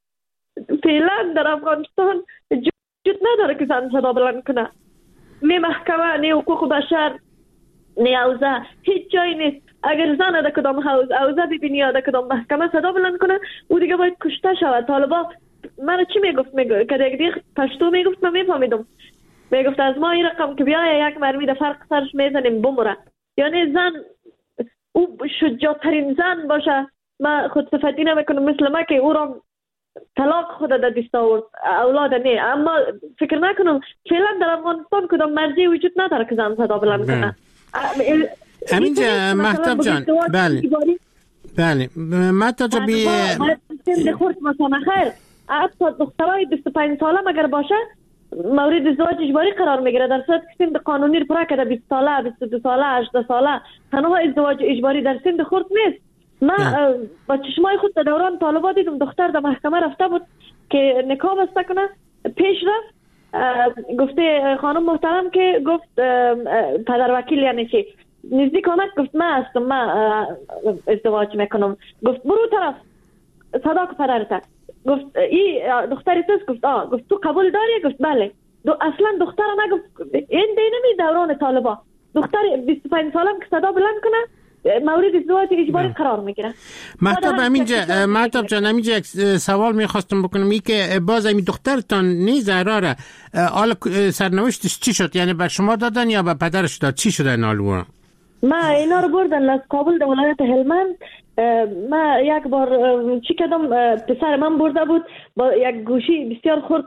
فعلا در افغانستان جد نداره که زن صدا بلند کنه. نه محکمه، نه حقوق بشر، نه حوزه، هیچ جایی نیست. اگر زن در کدام حوزه ببینی یا در کدام محکمه صدا بلند کنه، او دیگه باید کشته شود. طالبا من چی میگفت؟ میگفت که دیگه پشتو میگفت، من میفهمیدم. میگفت از ما این رقم که بیای یک مرمی در فرق سرش میزنیم بمره. یعنی زن او شجاعترین زن باشه. من خود صفتی نمیکنم مثل ما که او را طلاق خود در دست آورد، اولاد نه. اما فکر نکنم فعلا در افغانستان کدام مرجعی وجود نداره که زن صدا بلند کنه. همینجا مهتاب جان، بله بله مهتاب جان، بی خورد مثلا خیر حتی دخترای بیست و پنج ساله مگر باشه مورد ازدواج اجباری قرار میگیره. در صورت که سن قانونی رو پورا کرده بیست ساله، بیست و دو ساله، هجده ساله، تنها ازدواج اجباری در سن خرد نیست. من با چشمای خود در دوران طالبا دیدم دختر در محکمه رفته بود که نکاح بسته کنه، پیش رفت گفته خانم محترم که گفت پدر وکیل یعنی چی نزدیک آمد، گفت من هستم، من ازدواج میکنم. گفت برو طرف صدا که پدرت. گفت ای دختری توست؟ گفت آه. گفت تو قبول داری؟ گفت بله. دو اصلا دختر نگفت. این دینمی دوران طالبا دختر بیست و پنج سالم که صدا بلند کنه مورد ازدواج اجباری قرار میگیره. مهتاب همینجا مهتاب جان همینجا یک سوال میخواستم بکنم، این که باز این دخترتان نیز زهرا حالا سرنوشتش چی شد؟ یعنی به شما دادن یا به پدرش داد؟ چی شده نالو؟ ما اینا رو بردن از کابل در ولایت هلمند. ما یک بار چی کردم، پسر من برده بود با یک گوشی بسیار خرد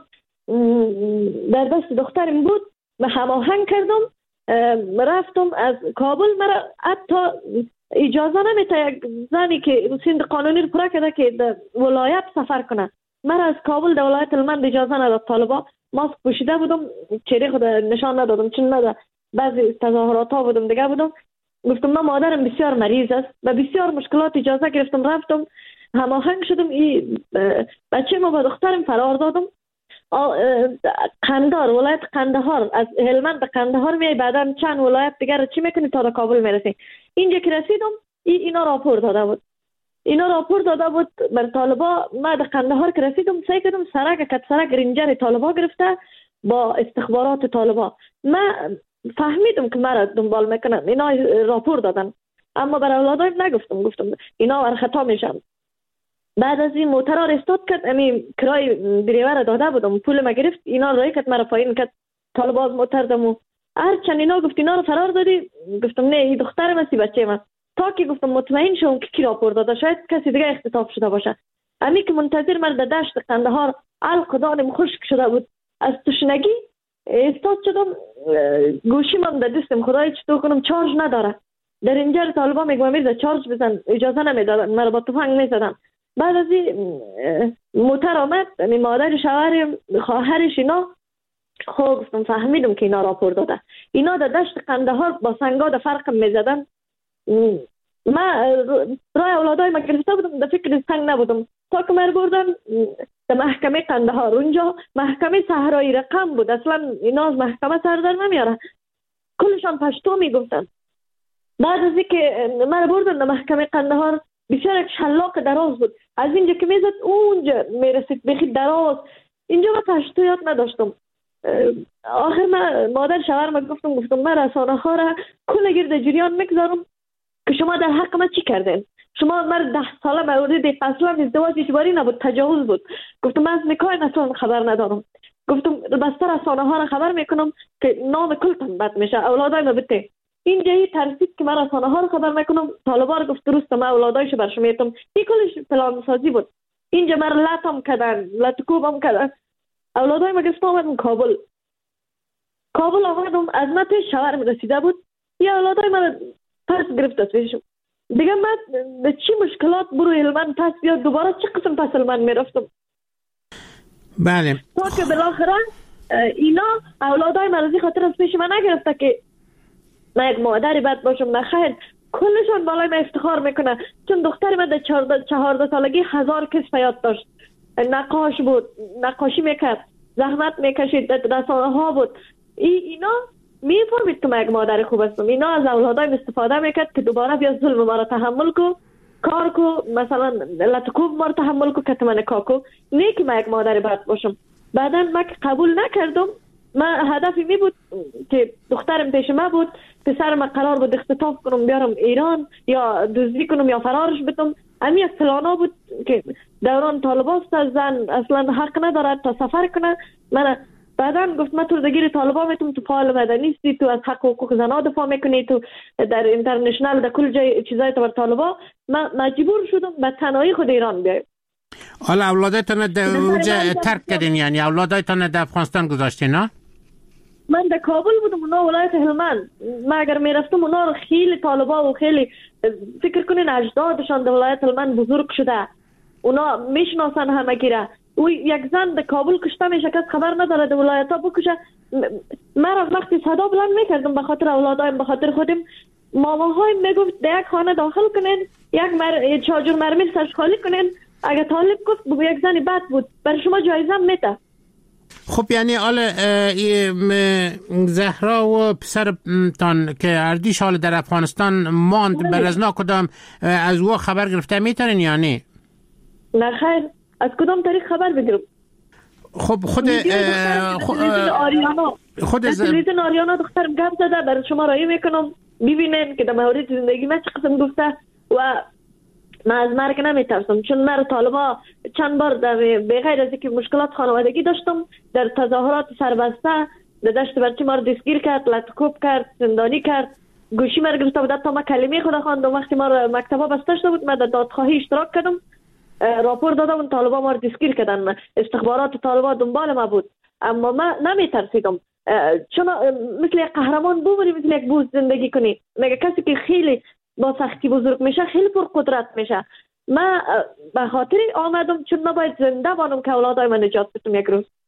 در دست دخترم بود، من هماهنگ کردم رفتم از کابل. مرا حتی اجازه نمیده یک زنی که سند قانونی رو پورا کرده که در ولایت سفر کنه. مرا از کابل در ولایت هلمند اجازه نداد طالبا. ماسک پوشیده بودم، چهره خود نشان ندادم چون نداد بعضی تظاهرات ها بودم دیگه بودم. گفتم من مادرم بسیار مریض است و بسیار مشکلات، اجازه گرفتم رفتم هماهنگ شدم. این بچه ما با دخترم فرار دادم. قندهار، ولایت قندهار، از هلمند به قندهار میای، بعدا چند ولایت دیگر چی میکنی تا به کابل میرسی. اینجا که رسیدم ای اینا راپور داده بود. اینا راپور داده بود بر طالبا. ما در قندهار که رسیدم سعی کردم سرک کت سرک رنجر طالبا گرفته با استخبارات طالبا. ما فهمیدم که مرا دنبال میکنن، اینا راپور دادن، اما بر اولادایم نگفتم. گفتم اینا ور خطا میشن. بعد از این موتر را استاد کرد، امی کرای دریور داده بودم، پول ما گرفت، اینا رای کرد مرا پایین کرد. طالبا از موتر دمو هر چند اینا گفت اینا رو فرار دادی. گفتم نه این دخترم است، بچه‌م است. تا که گفتم مطمئن شوم که کی راپور داده، شاید کسی دیگه اختطاف شده باشه. امی که منتظر مرد دشت قندهار القدانم خشک شده بود، از تشنگی استاد شدم. گوشی من در دستم، خدای چطور کنم چارج نداره. در اینجا طالبا میگم میرزا چارج بزن، اجازه نمیدادن، مرا با تفنگ میزدن. بعد از این موتر آمد، می مادر شوهر خواهرش اینا خواه گفتم فهمیدم که اینا راپور داده. اینا در دشت قندهار با سنگا در فرقم میزدن. ما رای اولادای ما گرفته بودم، در فکر سنگ نبودم تا که من بردن در محکمه قندهار. اونجا محکمه صحرایی رقم بود، اصلا اینا از محکمه سر در نمیاره، کلشان پشتو میگفتن. بعد از اینکه من بردن در محکمه قندهار، بسیار یک شلاق دراز بود، از اینجا که میزد اونجا میرسید بخی دراز. اینجا من پشتو یاد نداشتم. آخر من مادر شوهر من گفتم گفتم من رسانه ها را کل گرد جریان میگذارم که شما در حق من چی کردین. شما من ده ساله مورد اصلا ازدواج اجباری نبود، تجاوز بود. گفتم من از نکاح اصلا خبر ندارم. گفتم بستر رسانه ها را خبر میکنم که نام کلتون بد میشه، اولادای ما بته. اینجا هی ترسید که من رسانه ها را خبر میکنم. طالبا گفت درست من اولادایش برش میتم. این کلش پلان سازی بود. اینجا من لاتم کردن، لاتکوبم کردن. اولادای ما گفت آمدم کابل. کابل آمدم، از من پیش شوهر رسیده بود. یا اولادای ما پس گرفت از پیشم. دیگه من به چی مشکلات برو هلمند پس بیاد، دوباره چی قسم پس هلمند میرفتم. بله. تا که بالاخره اینا اولادای من رازی خاطر از پیش من نگرفته که من یک مادری بد باشم. نخیر، کلشان بالای من افتخار میکنه، چون دختر من در چهارده سالگی هزار کس فیاد داشت. نقاش بود، نقاشی میکرد، زحمت میکشید، رسانه ها بود. ای اینا میفهمید که من یک مادر خوب هستم. اینا از اولادایم استفاده میکرد که دوباره بیا ظلم ما را تحمل کو، کار کو، مثلا لطکوب ما را تحمل کو، کتمن کاکو. نه که من یک مادر بد باشم. بعدا من قبول نکردم. من هدفی می بود که دخترم پیش ما بود، پسر من قرار بود اختطاف کنم بیارم ایران یا دزدی کنم یا فرارش بدم. امی یک پلانا بود که دوران طالباست زن اصلا حق ندارد تا سفر کنه. من بعدا گفت من تو دگیر طالبا میتونم، تو فعال مدنی هستی، تو از حق و حقوق زنها دفاع میکنی، تو در اینترنشنال در کل جای چیزای تو بر طالبا. من مجبور شدم به تنهایی خود ایران بیایم. حالا اولادایتان در اونجا ترک کردین، یعنی اولادایتان در افغانستان گذاشتین نه؟ من در کابل بودم، اونا ولایت هلمند. من اگر میرفتم اونا رو خیلی طالبا و خیلی فکر کنین اجدادشان در ولایت هلمند بزرگ شده، اونا میشناسن همگی را. او یک زن در کابل کشته میشه، کس خبر نداره در ولایت ها بکشه. من از وقتی صدا بلند میکردم به خاطر اولادایم، به خاطر خودم، ماماهایم میگفت در یک خانه داخل کنین، یک مر... چاجور مرمل سرش خالی کنین. اگر طالب گفت بگو یک زنی بد بود، برای شما جایزه میده. خب یعنی حالا زهرا و پسرتان که اردیش حال در افغانستان ماند، بر از نا کدام از او خبر گرفته میتونین یا نه؟ نه خیر، از کدام طریق خبر بگیرم؟ خب خود تلویزیون آریانا خود تلویزیون آریانا دخترم گپ زده، برای شما رای میکنم ببینین که در مورد زندگی من چه قسم گفته. و من از مرگ نمیترسم، چون من طالبا چند بار در بغیر از اینکه مشکلات خانوادگی داشتم، در تظاهرات سربسته در دشت برچی ما رو دستگیر کرد، لطکوب کرد، زندانی کرد، گوشی ما رو گرفته بود تا ما کلمه خدا خواندم. وقتی ما رو مکتبا بسته شده بود، من در دادخواهی اشتراک کردم، راپور دادم، طالبا ما رو دستگیر کردن. استخبارات طالبا دنبال ما بود، اما من نمیترسیدم، چون مثل یک قهرمان بمونی، مثل یک بوز زندگی کنی. مگه کسی که خیلی با سختی بزرگ میشه خیلی پر قدرت میشه. من به خاطر آمدم چون من باید زنده بانم که اولادای من نجات بدم یک روز.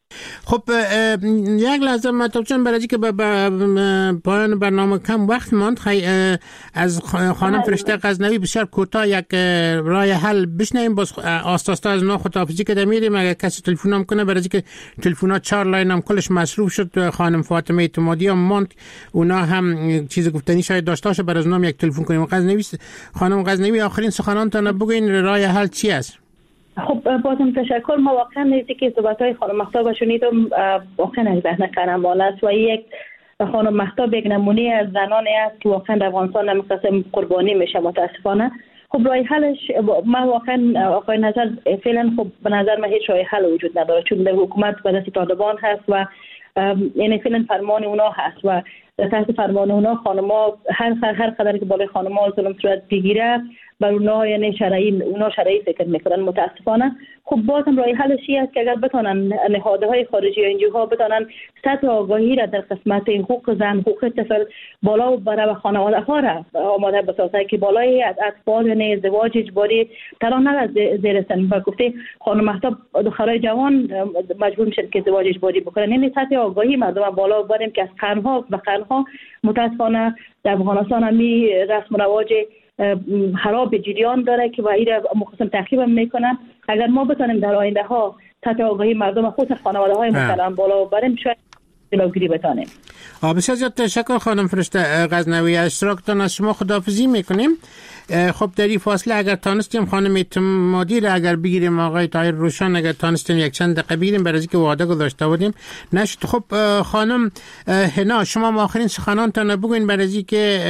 خب یک لحظه مطلب چون برای که به پایان برنامه کم وقت ماند، خی از خانم فرشته غزنوی بسیار کوتاه یک راه حل بشنویم، باز آستاستا از اونا خداحافظی که میریم. اگر کسی تلفن هم کنه، برای که تلفن‌ها چهار لاین هم کلش مصروف شد، خانم فاطمه اعتمادی هم ماند، اونا هم چیز گفتنی شاید داشته باشه، برای اونا یک تلفن کنیم. غزنوی خانم غزنوی آخرین سخنانتون بگوین، راه حل چی است؟ خب بازم تشکر. ما واقعا نیستی که صحبت‌های خانم مهتاب شنیدم، واقعا از ذهن قهرمان است و یک خانم مهتاب یک نمونه از زنانی است که واقعا در افغانستان هم قسم قربانی میشه متاسفانه. خب راه حلش ما واقعا آقای نظر فعلا خب به نظر من هیچ راه حل وجود نداره، چون در حکومت به دست طالبان هست و یعنی فعلا فرمان اونا هست و تحت فرمان اونا خانم‌ها هر هر قدر که بالای خانم‌ها ظلم صورت بگیره بر اونا یعنی شرعی اونا شرعی فکر میکنن متاسفانه. خب بازم راه حلش است که اگر بتونن نهادهای خارجی یا انجیوها بتونن سطح آگاهی را در قسمت حقوق زن، حقوق طفل بالا ببره و خانواده‌ها را آماده بسازه که بالای از اطفال یعنی ازدواج اجباری ترا نه زیر سن و گفته خانم مهتاب دخترای جوان مجبور میشن که ازدواج اجباری بکنن. یعنی سطح آگاهی مردم بالا ببریم که از قرنها و قرنها متاسفانه در افغانستان همی رسم و رواج خراب جریان داره که و ایره مخصوصا تخریب میکنن. اگر ما بتونیم در آینده ها سطح آگاهی مردم خود خانواده های مسلمان بالا ببریم شاید جلوگیری بتونیم. بسیار زیاد تشکر خانم فرشته غزنوی، از اشتراکتان از شما خداحافظی میکنیم. خب در این فاصله اگر تانستیم خانم اعتمادی را اگر بگیریم، آقای طاهر روشن اگر تانستیم یک چند دقیقه بگیریم برای اینکه وعده گذاشته بودیم نشد. خب خانم هنا شما آخرین سخنانتان بگوین برای اینکه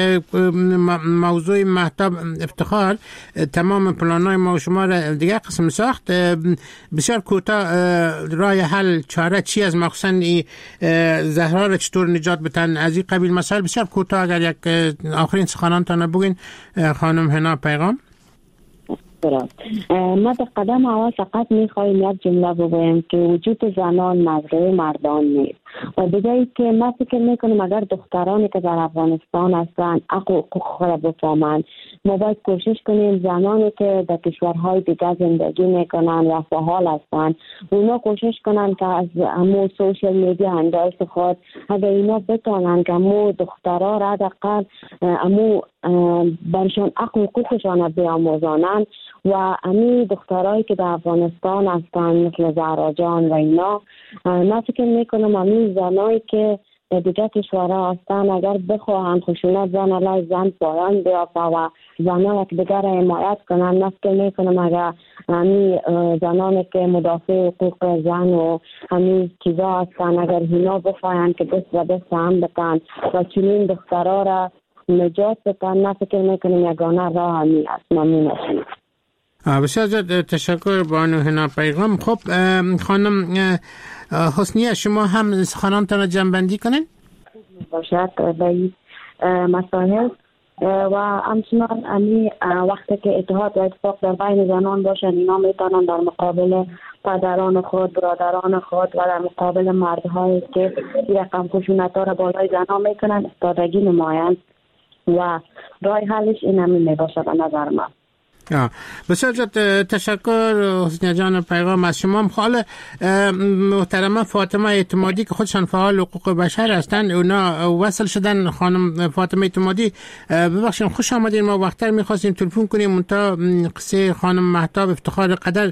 موضوع مهتاب افتخار تمام پلان‌های ما و شما را دیگه قسم ساخت. بسیار کوتاه راه حل چاره چی از مخصوصا زهرا را چطور نجات بدن از این قبیل مسائل بسیار کوتاه اگر یک آخرین سخنانتان بگوین خانم هنا پیغام. ما به قدم اول فقط میخوایم یک جمله بگویم که وجود زنان مزرعه مردان نیست و دیگه که ما فکر میکنیم اگر دخترانی که در افغانستان هستند حق و حقوق خود بفهمند، ما باید کوشش کنیم زنانی که در کشورهای دیگه زندگی میکنن و فعال هستند اونا کوشش کنن که از همو سوشل میدیا هندلز خود اگر اینا بتونن که همو دخترها را حداقل همو برشان حق و حقوقشان بیاموزانند و امی دخترایی که در افغانستان هستن مثل زهرا جان و اینا، من فکر میکنم امی زنایی که دیگه کشورها هستن اگر بخواهند خشونت زن علیه زن پایان بیافته و زنان که دیگر را حمایت کنن، من فکر میکنم اگر امی زنانی که مدافع حقوق زن و امی چیزا هستن اگر اینا بخواهند که دست و دست هم بکن و چنین دخترها را نجات بدن، من فکر میکنم یگانه راه همی است. ممنون هستم. بسیار زیاد تشکر بانو هنا پیغام. خب خانم حسنیه شما هم سخنانتان را جمع‌بندی کنین؟ باشد به این مسائل و همچنان امی وقتی که اتحاد و اتفاق در بین زنان باشن اینا میتونن در مقابل پدران خود، برادران خود و در مقابل مردهایی که رقم خشونت ها را بالای زنان میکنن استادگی نمایند و راه حلش این همین میباشه به نظر من. بسیار زیاد تشکر حسنیه جان پیغام از شما. حالا محترمه فاطمه اعتمادی که خودشان فعال حقوق بشر هستند اونا وصل شدن. خانم فاطمه اعتمادی ببخشید خوش آمدین، ما وقتر میخواستیم تلفن کنیم منتها قصه خانم مهتاب افتخار قدر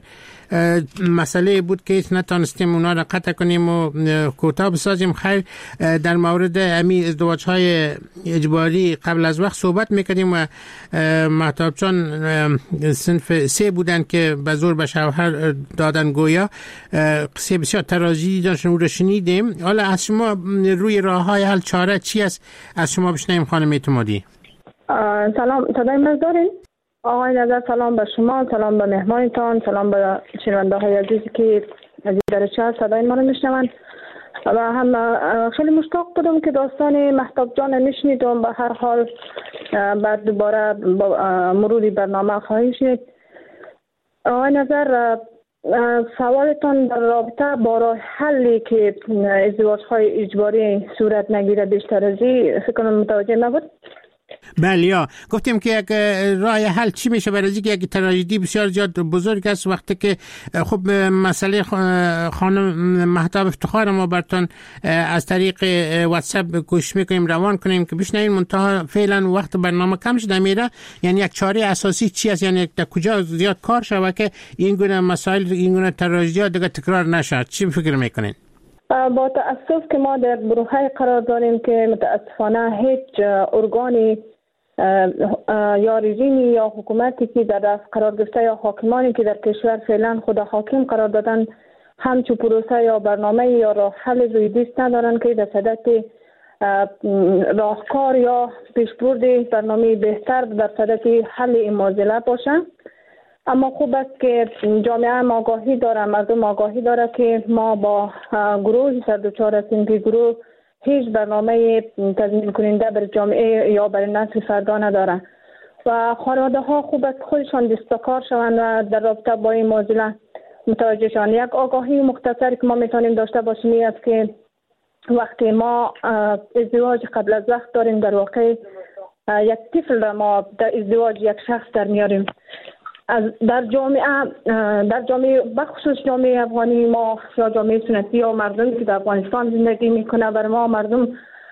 مسئله بود که نتانستیم اونا را قطع کنیم و کوتاه بسازیم. خیر در مورد امی ازدواج های اجباری قبل از وقت صحبت میکردیم و مهتاب جان صنف سه بودن که به زور به شوهر دادن گویا قصه بسیار تراژیدی داشتن او را شنیدیم. حالا از شما روی راه های حل چاره چی است از شما بشنویم خانم اعتمادی. سلام صدای من دارین؟ آقای نظر سلام به شما، سلام به مهمانتان، سلام به شنونده های عزیزی که از این درجه صدای ما رو میشنوند و هم خیلی مشتاق بودم که داستان مهتاب جان نشنیدم. به هر حال بعد دوباره مرور برنامه خواهیم شد. آقای نظر سوالتان در رابطه با راه حلی که ازدواج های اجباری صورت نگیره بیشتر از این فکر کنم متوجه نبود. بله، یا گفتیم که یک راه حل چی میشه برای اینکه یک تراژدی بسیار زیاد بزرگ است وقتی که خب مسئله خانم مهتاب افتخار ما براتون از طریق واتساپ گوش میکنیم روان کنیم که بشنویم، منتها فعلا وقت برنامه کم شده میره. یعنی یک چاره اساسی چی است؟ یعنی در کجا زیاد کار شود که این گونه مسائل، این گونه تراژدی دیگه تکرار نشه؟ چی فکر میکنین؟ با تأسف که ما در گروه‌های قرار داریم که متاسفانه هیچ ارگانی یا رژیمی یا حکومتی که در دست قرار گرفته یا حاکمانی که در کشور فعلا خود حاکم قرار دادن همچو پروسه یا برنامه یا راه حل روی دست ندارن که در صدد راهکار یا پیشبرد برنامه بهتر در صدد حل این معضله باشه. اما خوب است که جامعه ما آگاهی داره، مردم آگاهی داره که ما با گروه سر دچار هستیم که گروه هیچ برنامه تضمین کننده بر جامعه یا بر نسل فردا نداره و خانواده ها خوب است خودشان دستکار شوند و در رابطه با این موضوع متوجه شوند. یک آگاهی مختصر که ما میتونیم داشته باشیم این است که وقتی ما ازدواج قبل از وقت داریم، در واقع یک طفل را ما در ازدواج یک شخص در میاریم. از در جامعه در جامعه بخصوص جامعه افغانی ما یا جامعه سنتی یا مردمی که در افغانستان زندگی میکنه، بر ما مردم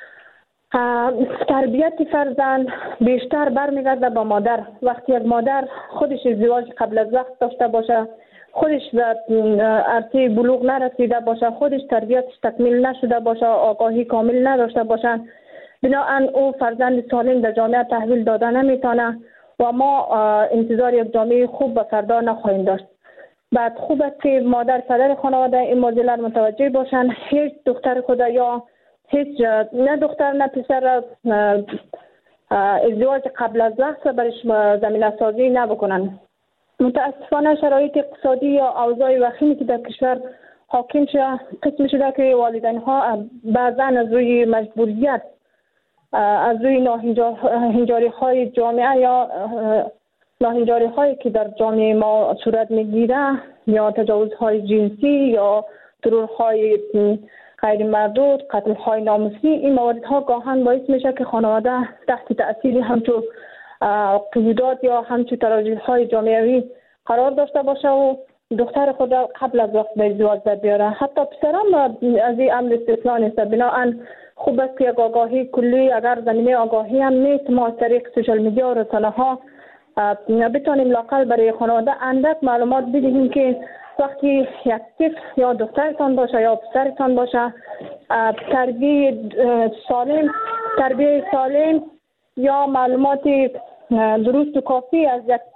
تربیت فرزند بیشتر برمیگرده با مادر. وقتی یک مادر خودش ازدواج قبل از وقت داشته باشه، خودش در عرصه بلوغ نرسیده باشه، خودش تربیتش تکمیل نشده باشه، آگاهی کامل نداشته باشه، بنابراین او فرزند سالم در جامعه تحویل داده نمیتونه و ما انتظار یک جامعه خوب به فردا نخواهیم داشت. بعد خوب است که مادر پدر خانواده این موضوع متوجه باشن، هیچ دختر خود یا هیچ نه دختر نه پسر ازدواج قبل از وقت برش زمینه سازی نبکنن. متاسفانه شرایط اقتصادی یا اوضاع وخیمی که در کشور حاکم شده قسم شده که والدین ها بعضا از روی مجبوریت، از روی ناهنجاری های جامعه یا ناهنجاری هایی که در جامعه ما صورت میگیره یا تجاوز های جنسی یا ترور های غیر مردود، قتل های ناموسی، این موارد ها گاهن باعث میشه که خانواده تحت تأثیر همچون قیودات یا همچون تراژدی های جامعوی قرار داشته باشه و دختر خود را قبل از وقت به ازدواج در بیاره. حتی پسران از این امر استثنا نیست. بنابراین خوب است که یک آگاهی کلی، اگر زمینه آگاهی هم نیست، ما از طریق سوشال میدیا و رسانه ها بتانیم لاقل برای خانواده اندک معلومات بدهیم که وقتی یک طفل یا دخترتان باشه یا پسرتان باشه، تربیه سالم تربیه سالم یا معلومات درست و کافی از یک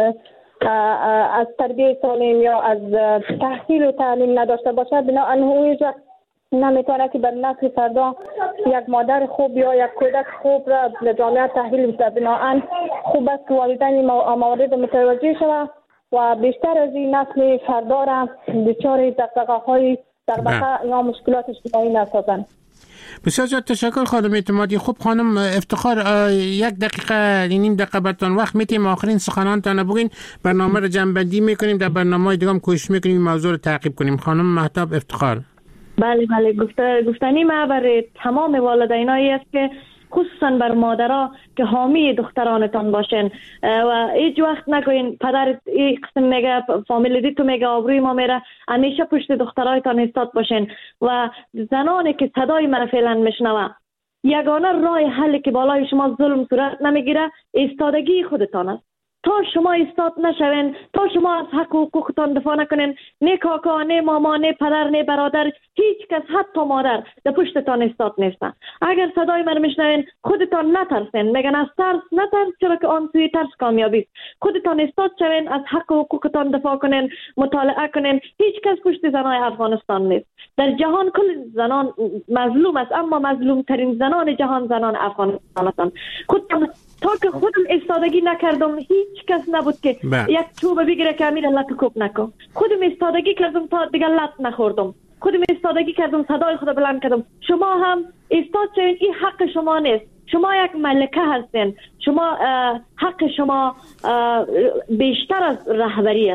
از تربیه سالم یا از تحصیل و تعلیم نداشته باشه، بنابراین او نمیتونه که بر نسل فردا یک مادر خوب یا یک کودک خوب را به جامعه تحویل بده. بنابراین خوب است که والدین موارد متوجه شود و بیشتر از این نسل فردا را دچار دغدغه های دغدغه یا مشکلات اجتماعی نسازند. بسیار زیاد تشکر خانم اعتمادی. خب خانم افتخار، یک دقیقه نیم دقیقه براتون وقت میتیم آخرین سخنانتان بگین، برنامه رو جمع‌بندی میکنیم، در برنامه‌های دیگه هم کوشش میکنیم موضوع رو تعقیب کنیم. خانم مهتاب افتخار. بله بله گفته گفتنی ما برای تمام والدینایی است که خصوصا بر مادرها که حامی دخترانتان باشن و هیچ وقت نگوین پدر این قسم میگه فامیل دی تو میگه آبروی ما میره، همیشه پشت دخترایتان ایستاد باشن. و زنانی که صدای من فعلا میشنوه، یگانه راه حلی که بالای شما ظلم صورت نمیگیره ایستادگی خودتان است. تا شما ایستاد نشوین، تا شما از حق و حقوقتان دفاع نکنین، نه کاکا نه ماما نه پدر نه برادر، هیچ کس حتی مادر در پشتتان ایستاد نیستن. اگر صدای من میشنوین خودتان نترسین، میگن از ترس نترس چرا که آن سوی ترس کامیابی است. خودتان ایستاد شوین، از حق و حقوقتان دفاع کنین، مطالعه کنین. هیچ کس پشت زنای افغانستان نیست. در جهان کل زنان مظلوم است، اما مظلوم ترین زنان جهان زنان افغانستان هستند. خودتان تا که خودم ایستادگی نکردم هیچ کس نبود که با. یک چوب بگیره که امیر لک کوب نکن. خودم ایستادگی کردم تا دیگه لط نخوردم. خودم ایستادگی کردم، صدای خود بلند کردم. شما هم ایستاد شوین، این حق شما نیست. شما یک ملکه هستین. شما حق شما بیشتر از رهبری است.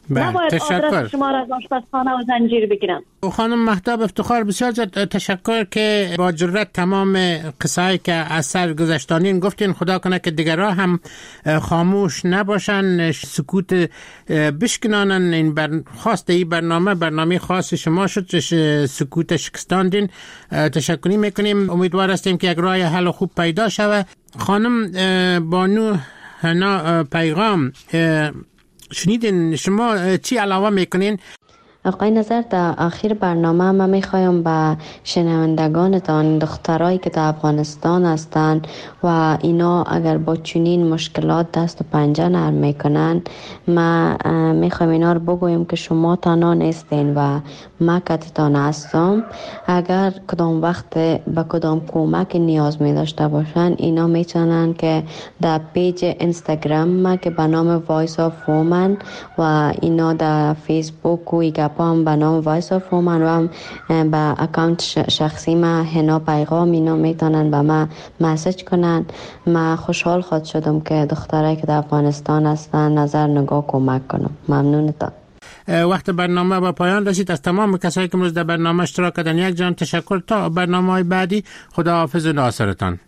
نباید آدرس شما را از آشپزخانه و زنجیر بگیرن. خانم مهتاب افتخار، بسیار زیاد تشکر که با جرأت تمام قصه‌ای که از سر گذشتانین گفتین. خدا کنه که دیگرها هم خاموش نباشن، سکوت بشکنانن. این بر... خواست این برنامه برنامه خاص شما شد، سکوت شکستاندین. تشکری میکنیم. امیدوار هستیم که یک راه حل خوب پیدا شود. خانم بانو حنا پیغام، شنیدین شما چی علاوه میکنین؟ آقای نظر، در آخر برنامه من میخوایم به شنوندگانتان، دخترایی که در افغانستان هستند و اینا اگر با چنین مشکلات دست و پنجه نرم میکنن، ما میخوایم اینا رو بگویم که شما تنها نیستین و ما کتتان هستم. اگر کدام وقت به کدام کمک نیاز می داشته باشن، اینا میتونن که در پیج اینستاگرام ما که به نام Voice of Woman و اینا در فیسبوک و پام به نام وایس آف وومن و هم به اکانت شخصی ما حنا پیغام اینا میتونن به ما مسیج کنن. ما خوشحال خود شدم که دخترایی که در افغانستان هستن نظر نگاه کمک کنم. ممنونتان. وقت برنامه به پایان رسید. از تمام کسایی که امروز در برنامه اشتراک کردن یک جان تشکر. تا برنامه‌های بعدی، خدا حافظ و ناصرتان.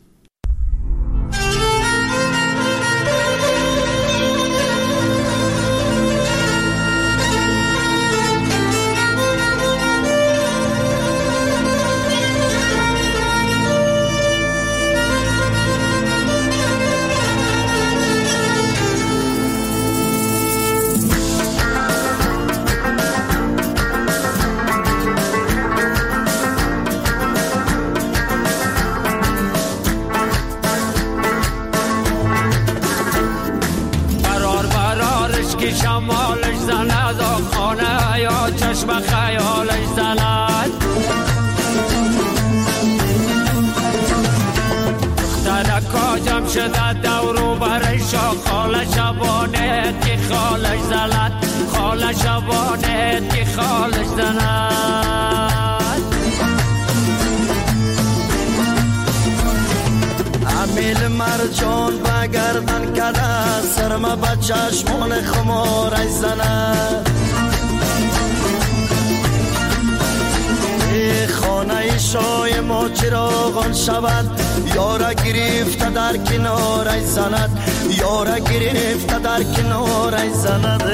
شمالش زند و خانه یا چشم خیالش زند. دخترکا جمع شده دورو برش و خاله شبانه که خالش زند، خاله شبانه که خالش زند. امیل مرجان بگردن کده سرما به چشمان خمارش زند. ای خانه شای ما چراغان شود، یاره گرفته در کنارش زند، یاره گرفته در کنارش زند.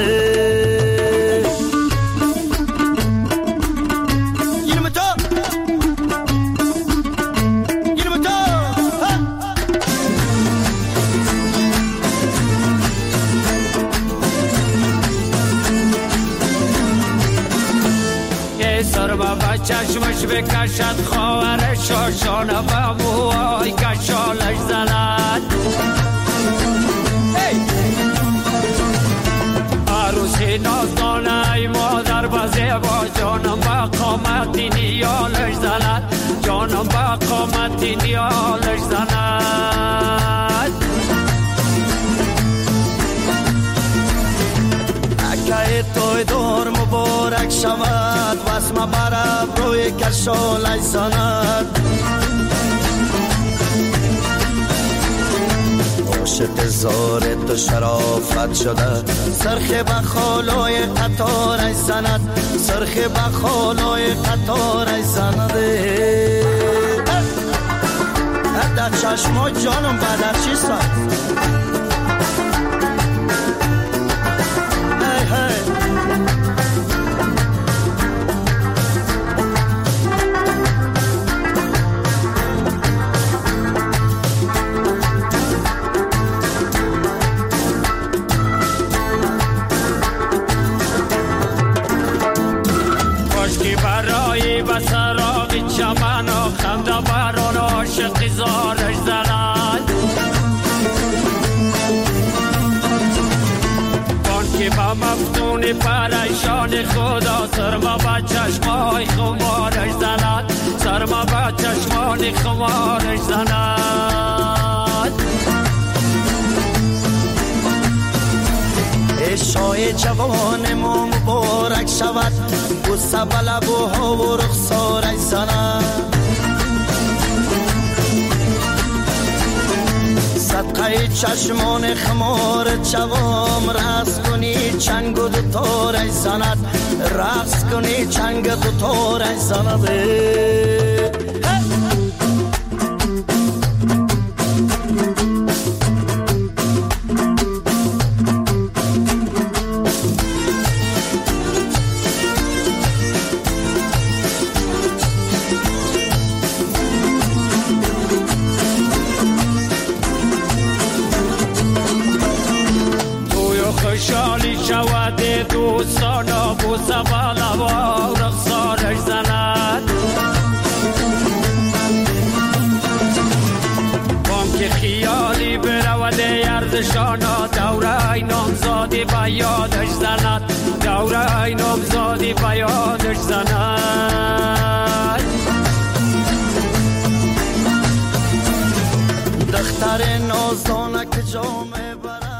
چشمش بکشد خواهر شاشانه و موهای کشالش زند. عروسی نازدانه ای مادر بزه با جانم با قامتی نیالش زند، جانم با قامتی نیالش زند. اکه توی دور مبارک شود، واسم برب روی کشالش زند. عاشق زار تو شرافت شده، سرخ بخالای قطارش زند، سرخ بخالای قطارش زند. در چشما جانم بدر چی سند. و سراغ چمن و خنده بران عاشق زارش زند. بانکی با مفتون پریشان خدا، سرما با چشمای خمارش زند، سرما با چشمان خمارش زند. شای جوان ما مبارک شود، بوسه به لبوها و رخسارش زند. صدقه چشمان خمار چوام رقص کنی چنگ و دوتارش زند رقص کنی چنگ دوتارش زند خوشحالی شود دوستانا بوسه بالا و رخسارش زند بام که خیالی برود ارزشانا دوره نامزادی به یادش زند دوره نامزادی به یادش زند دختر نازدانک جامعه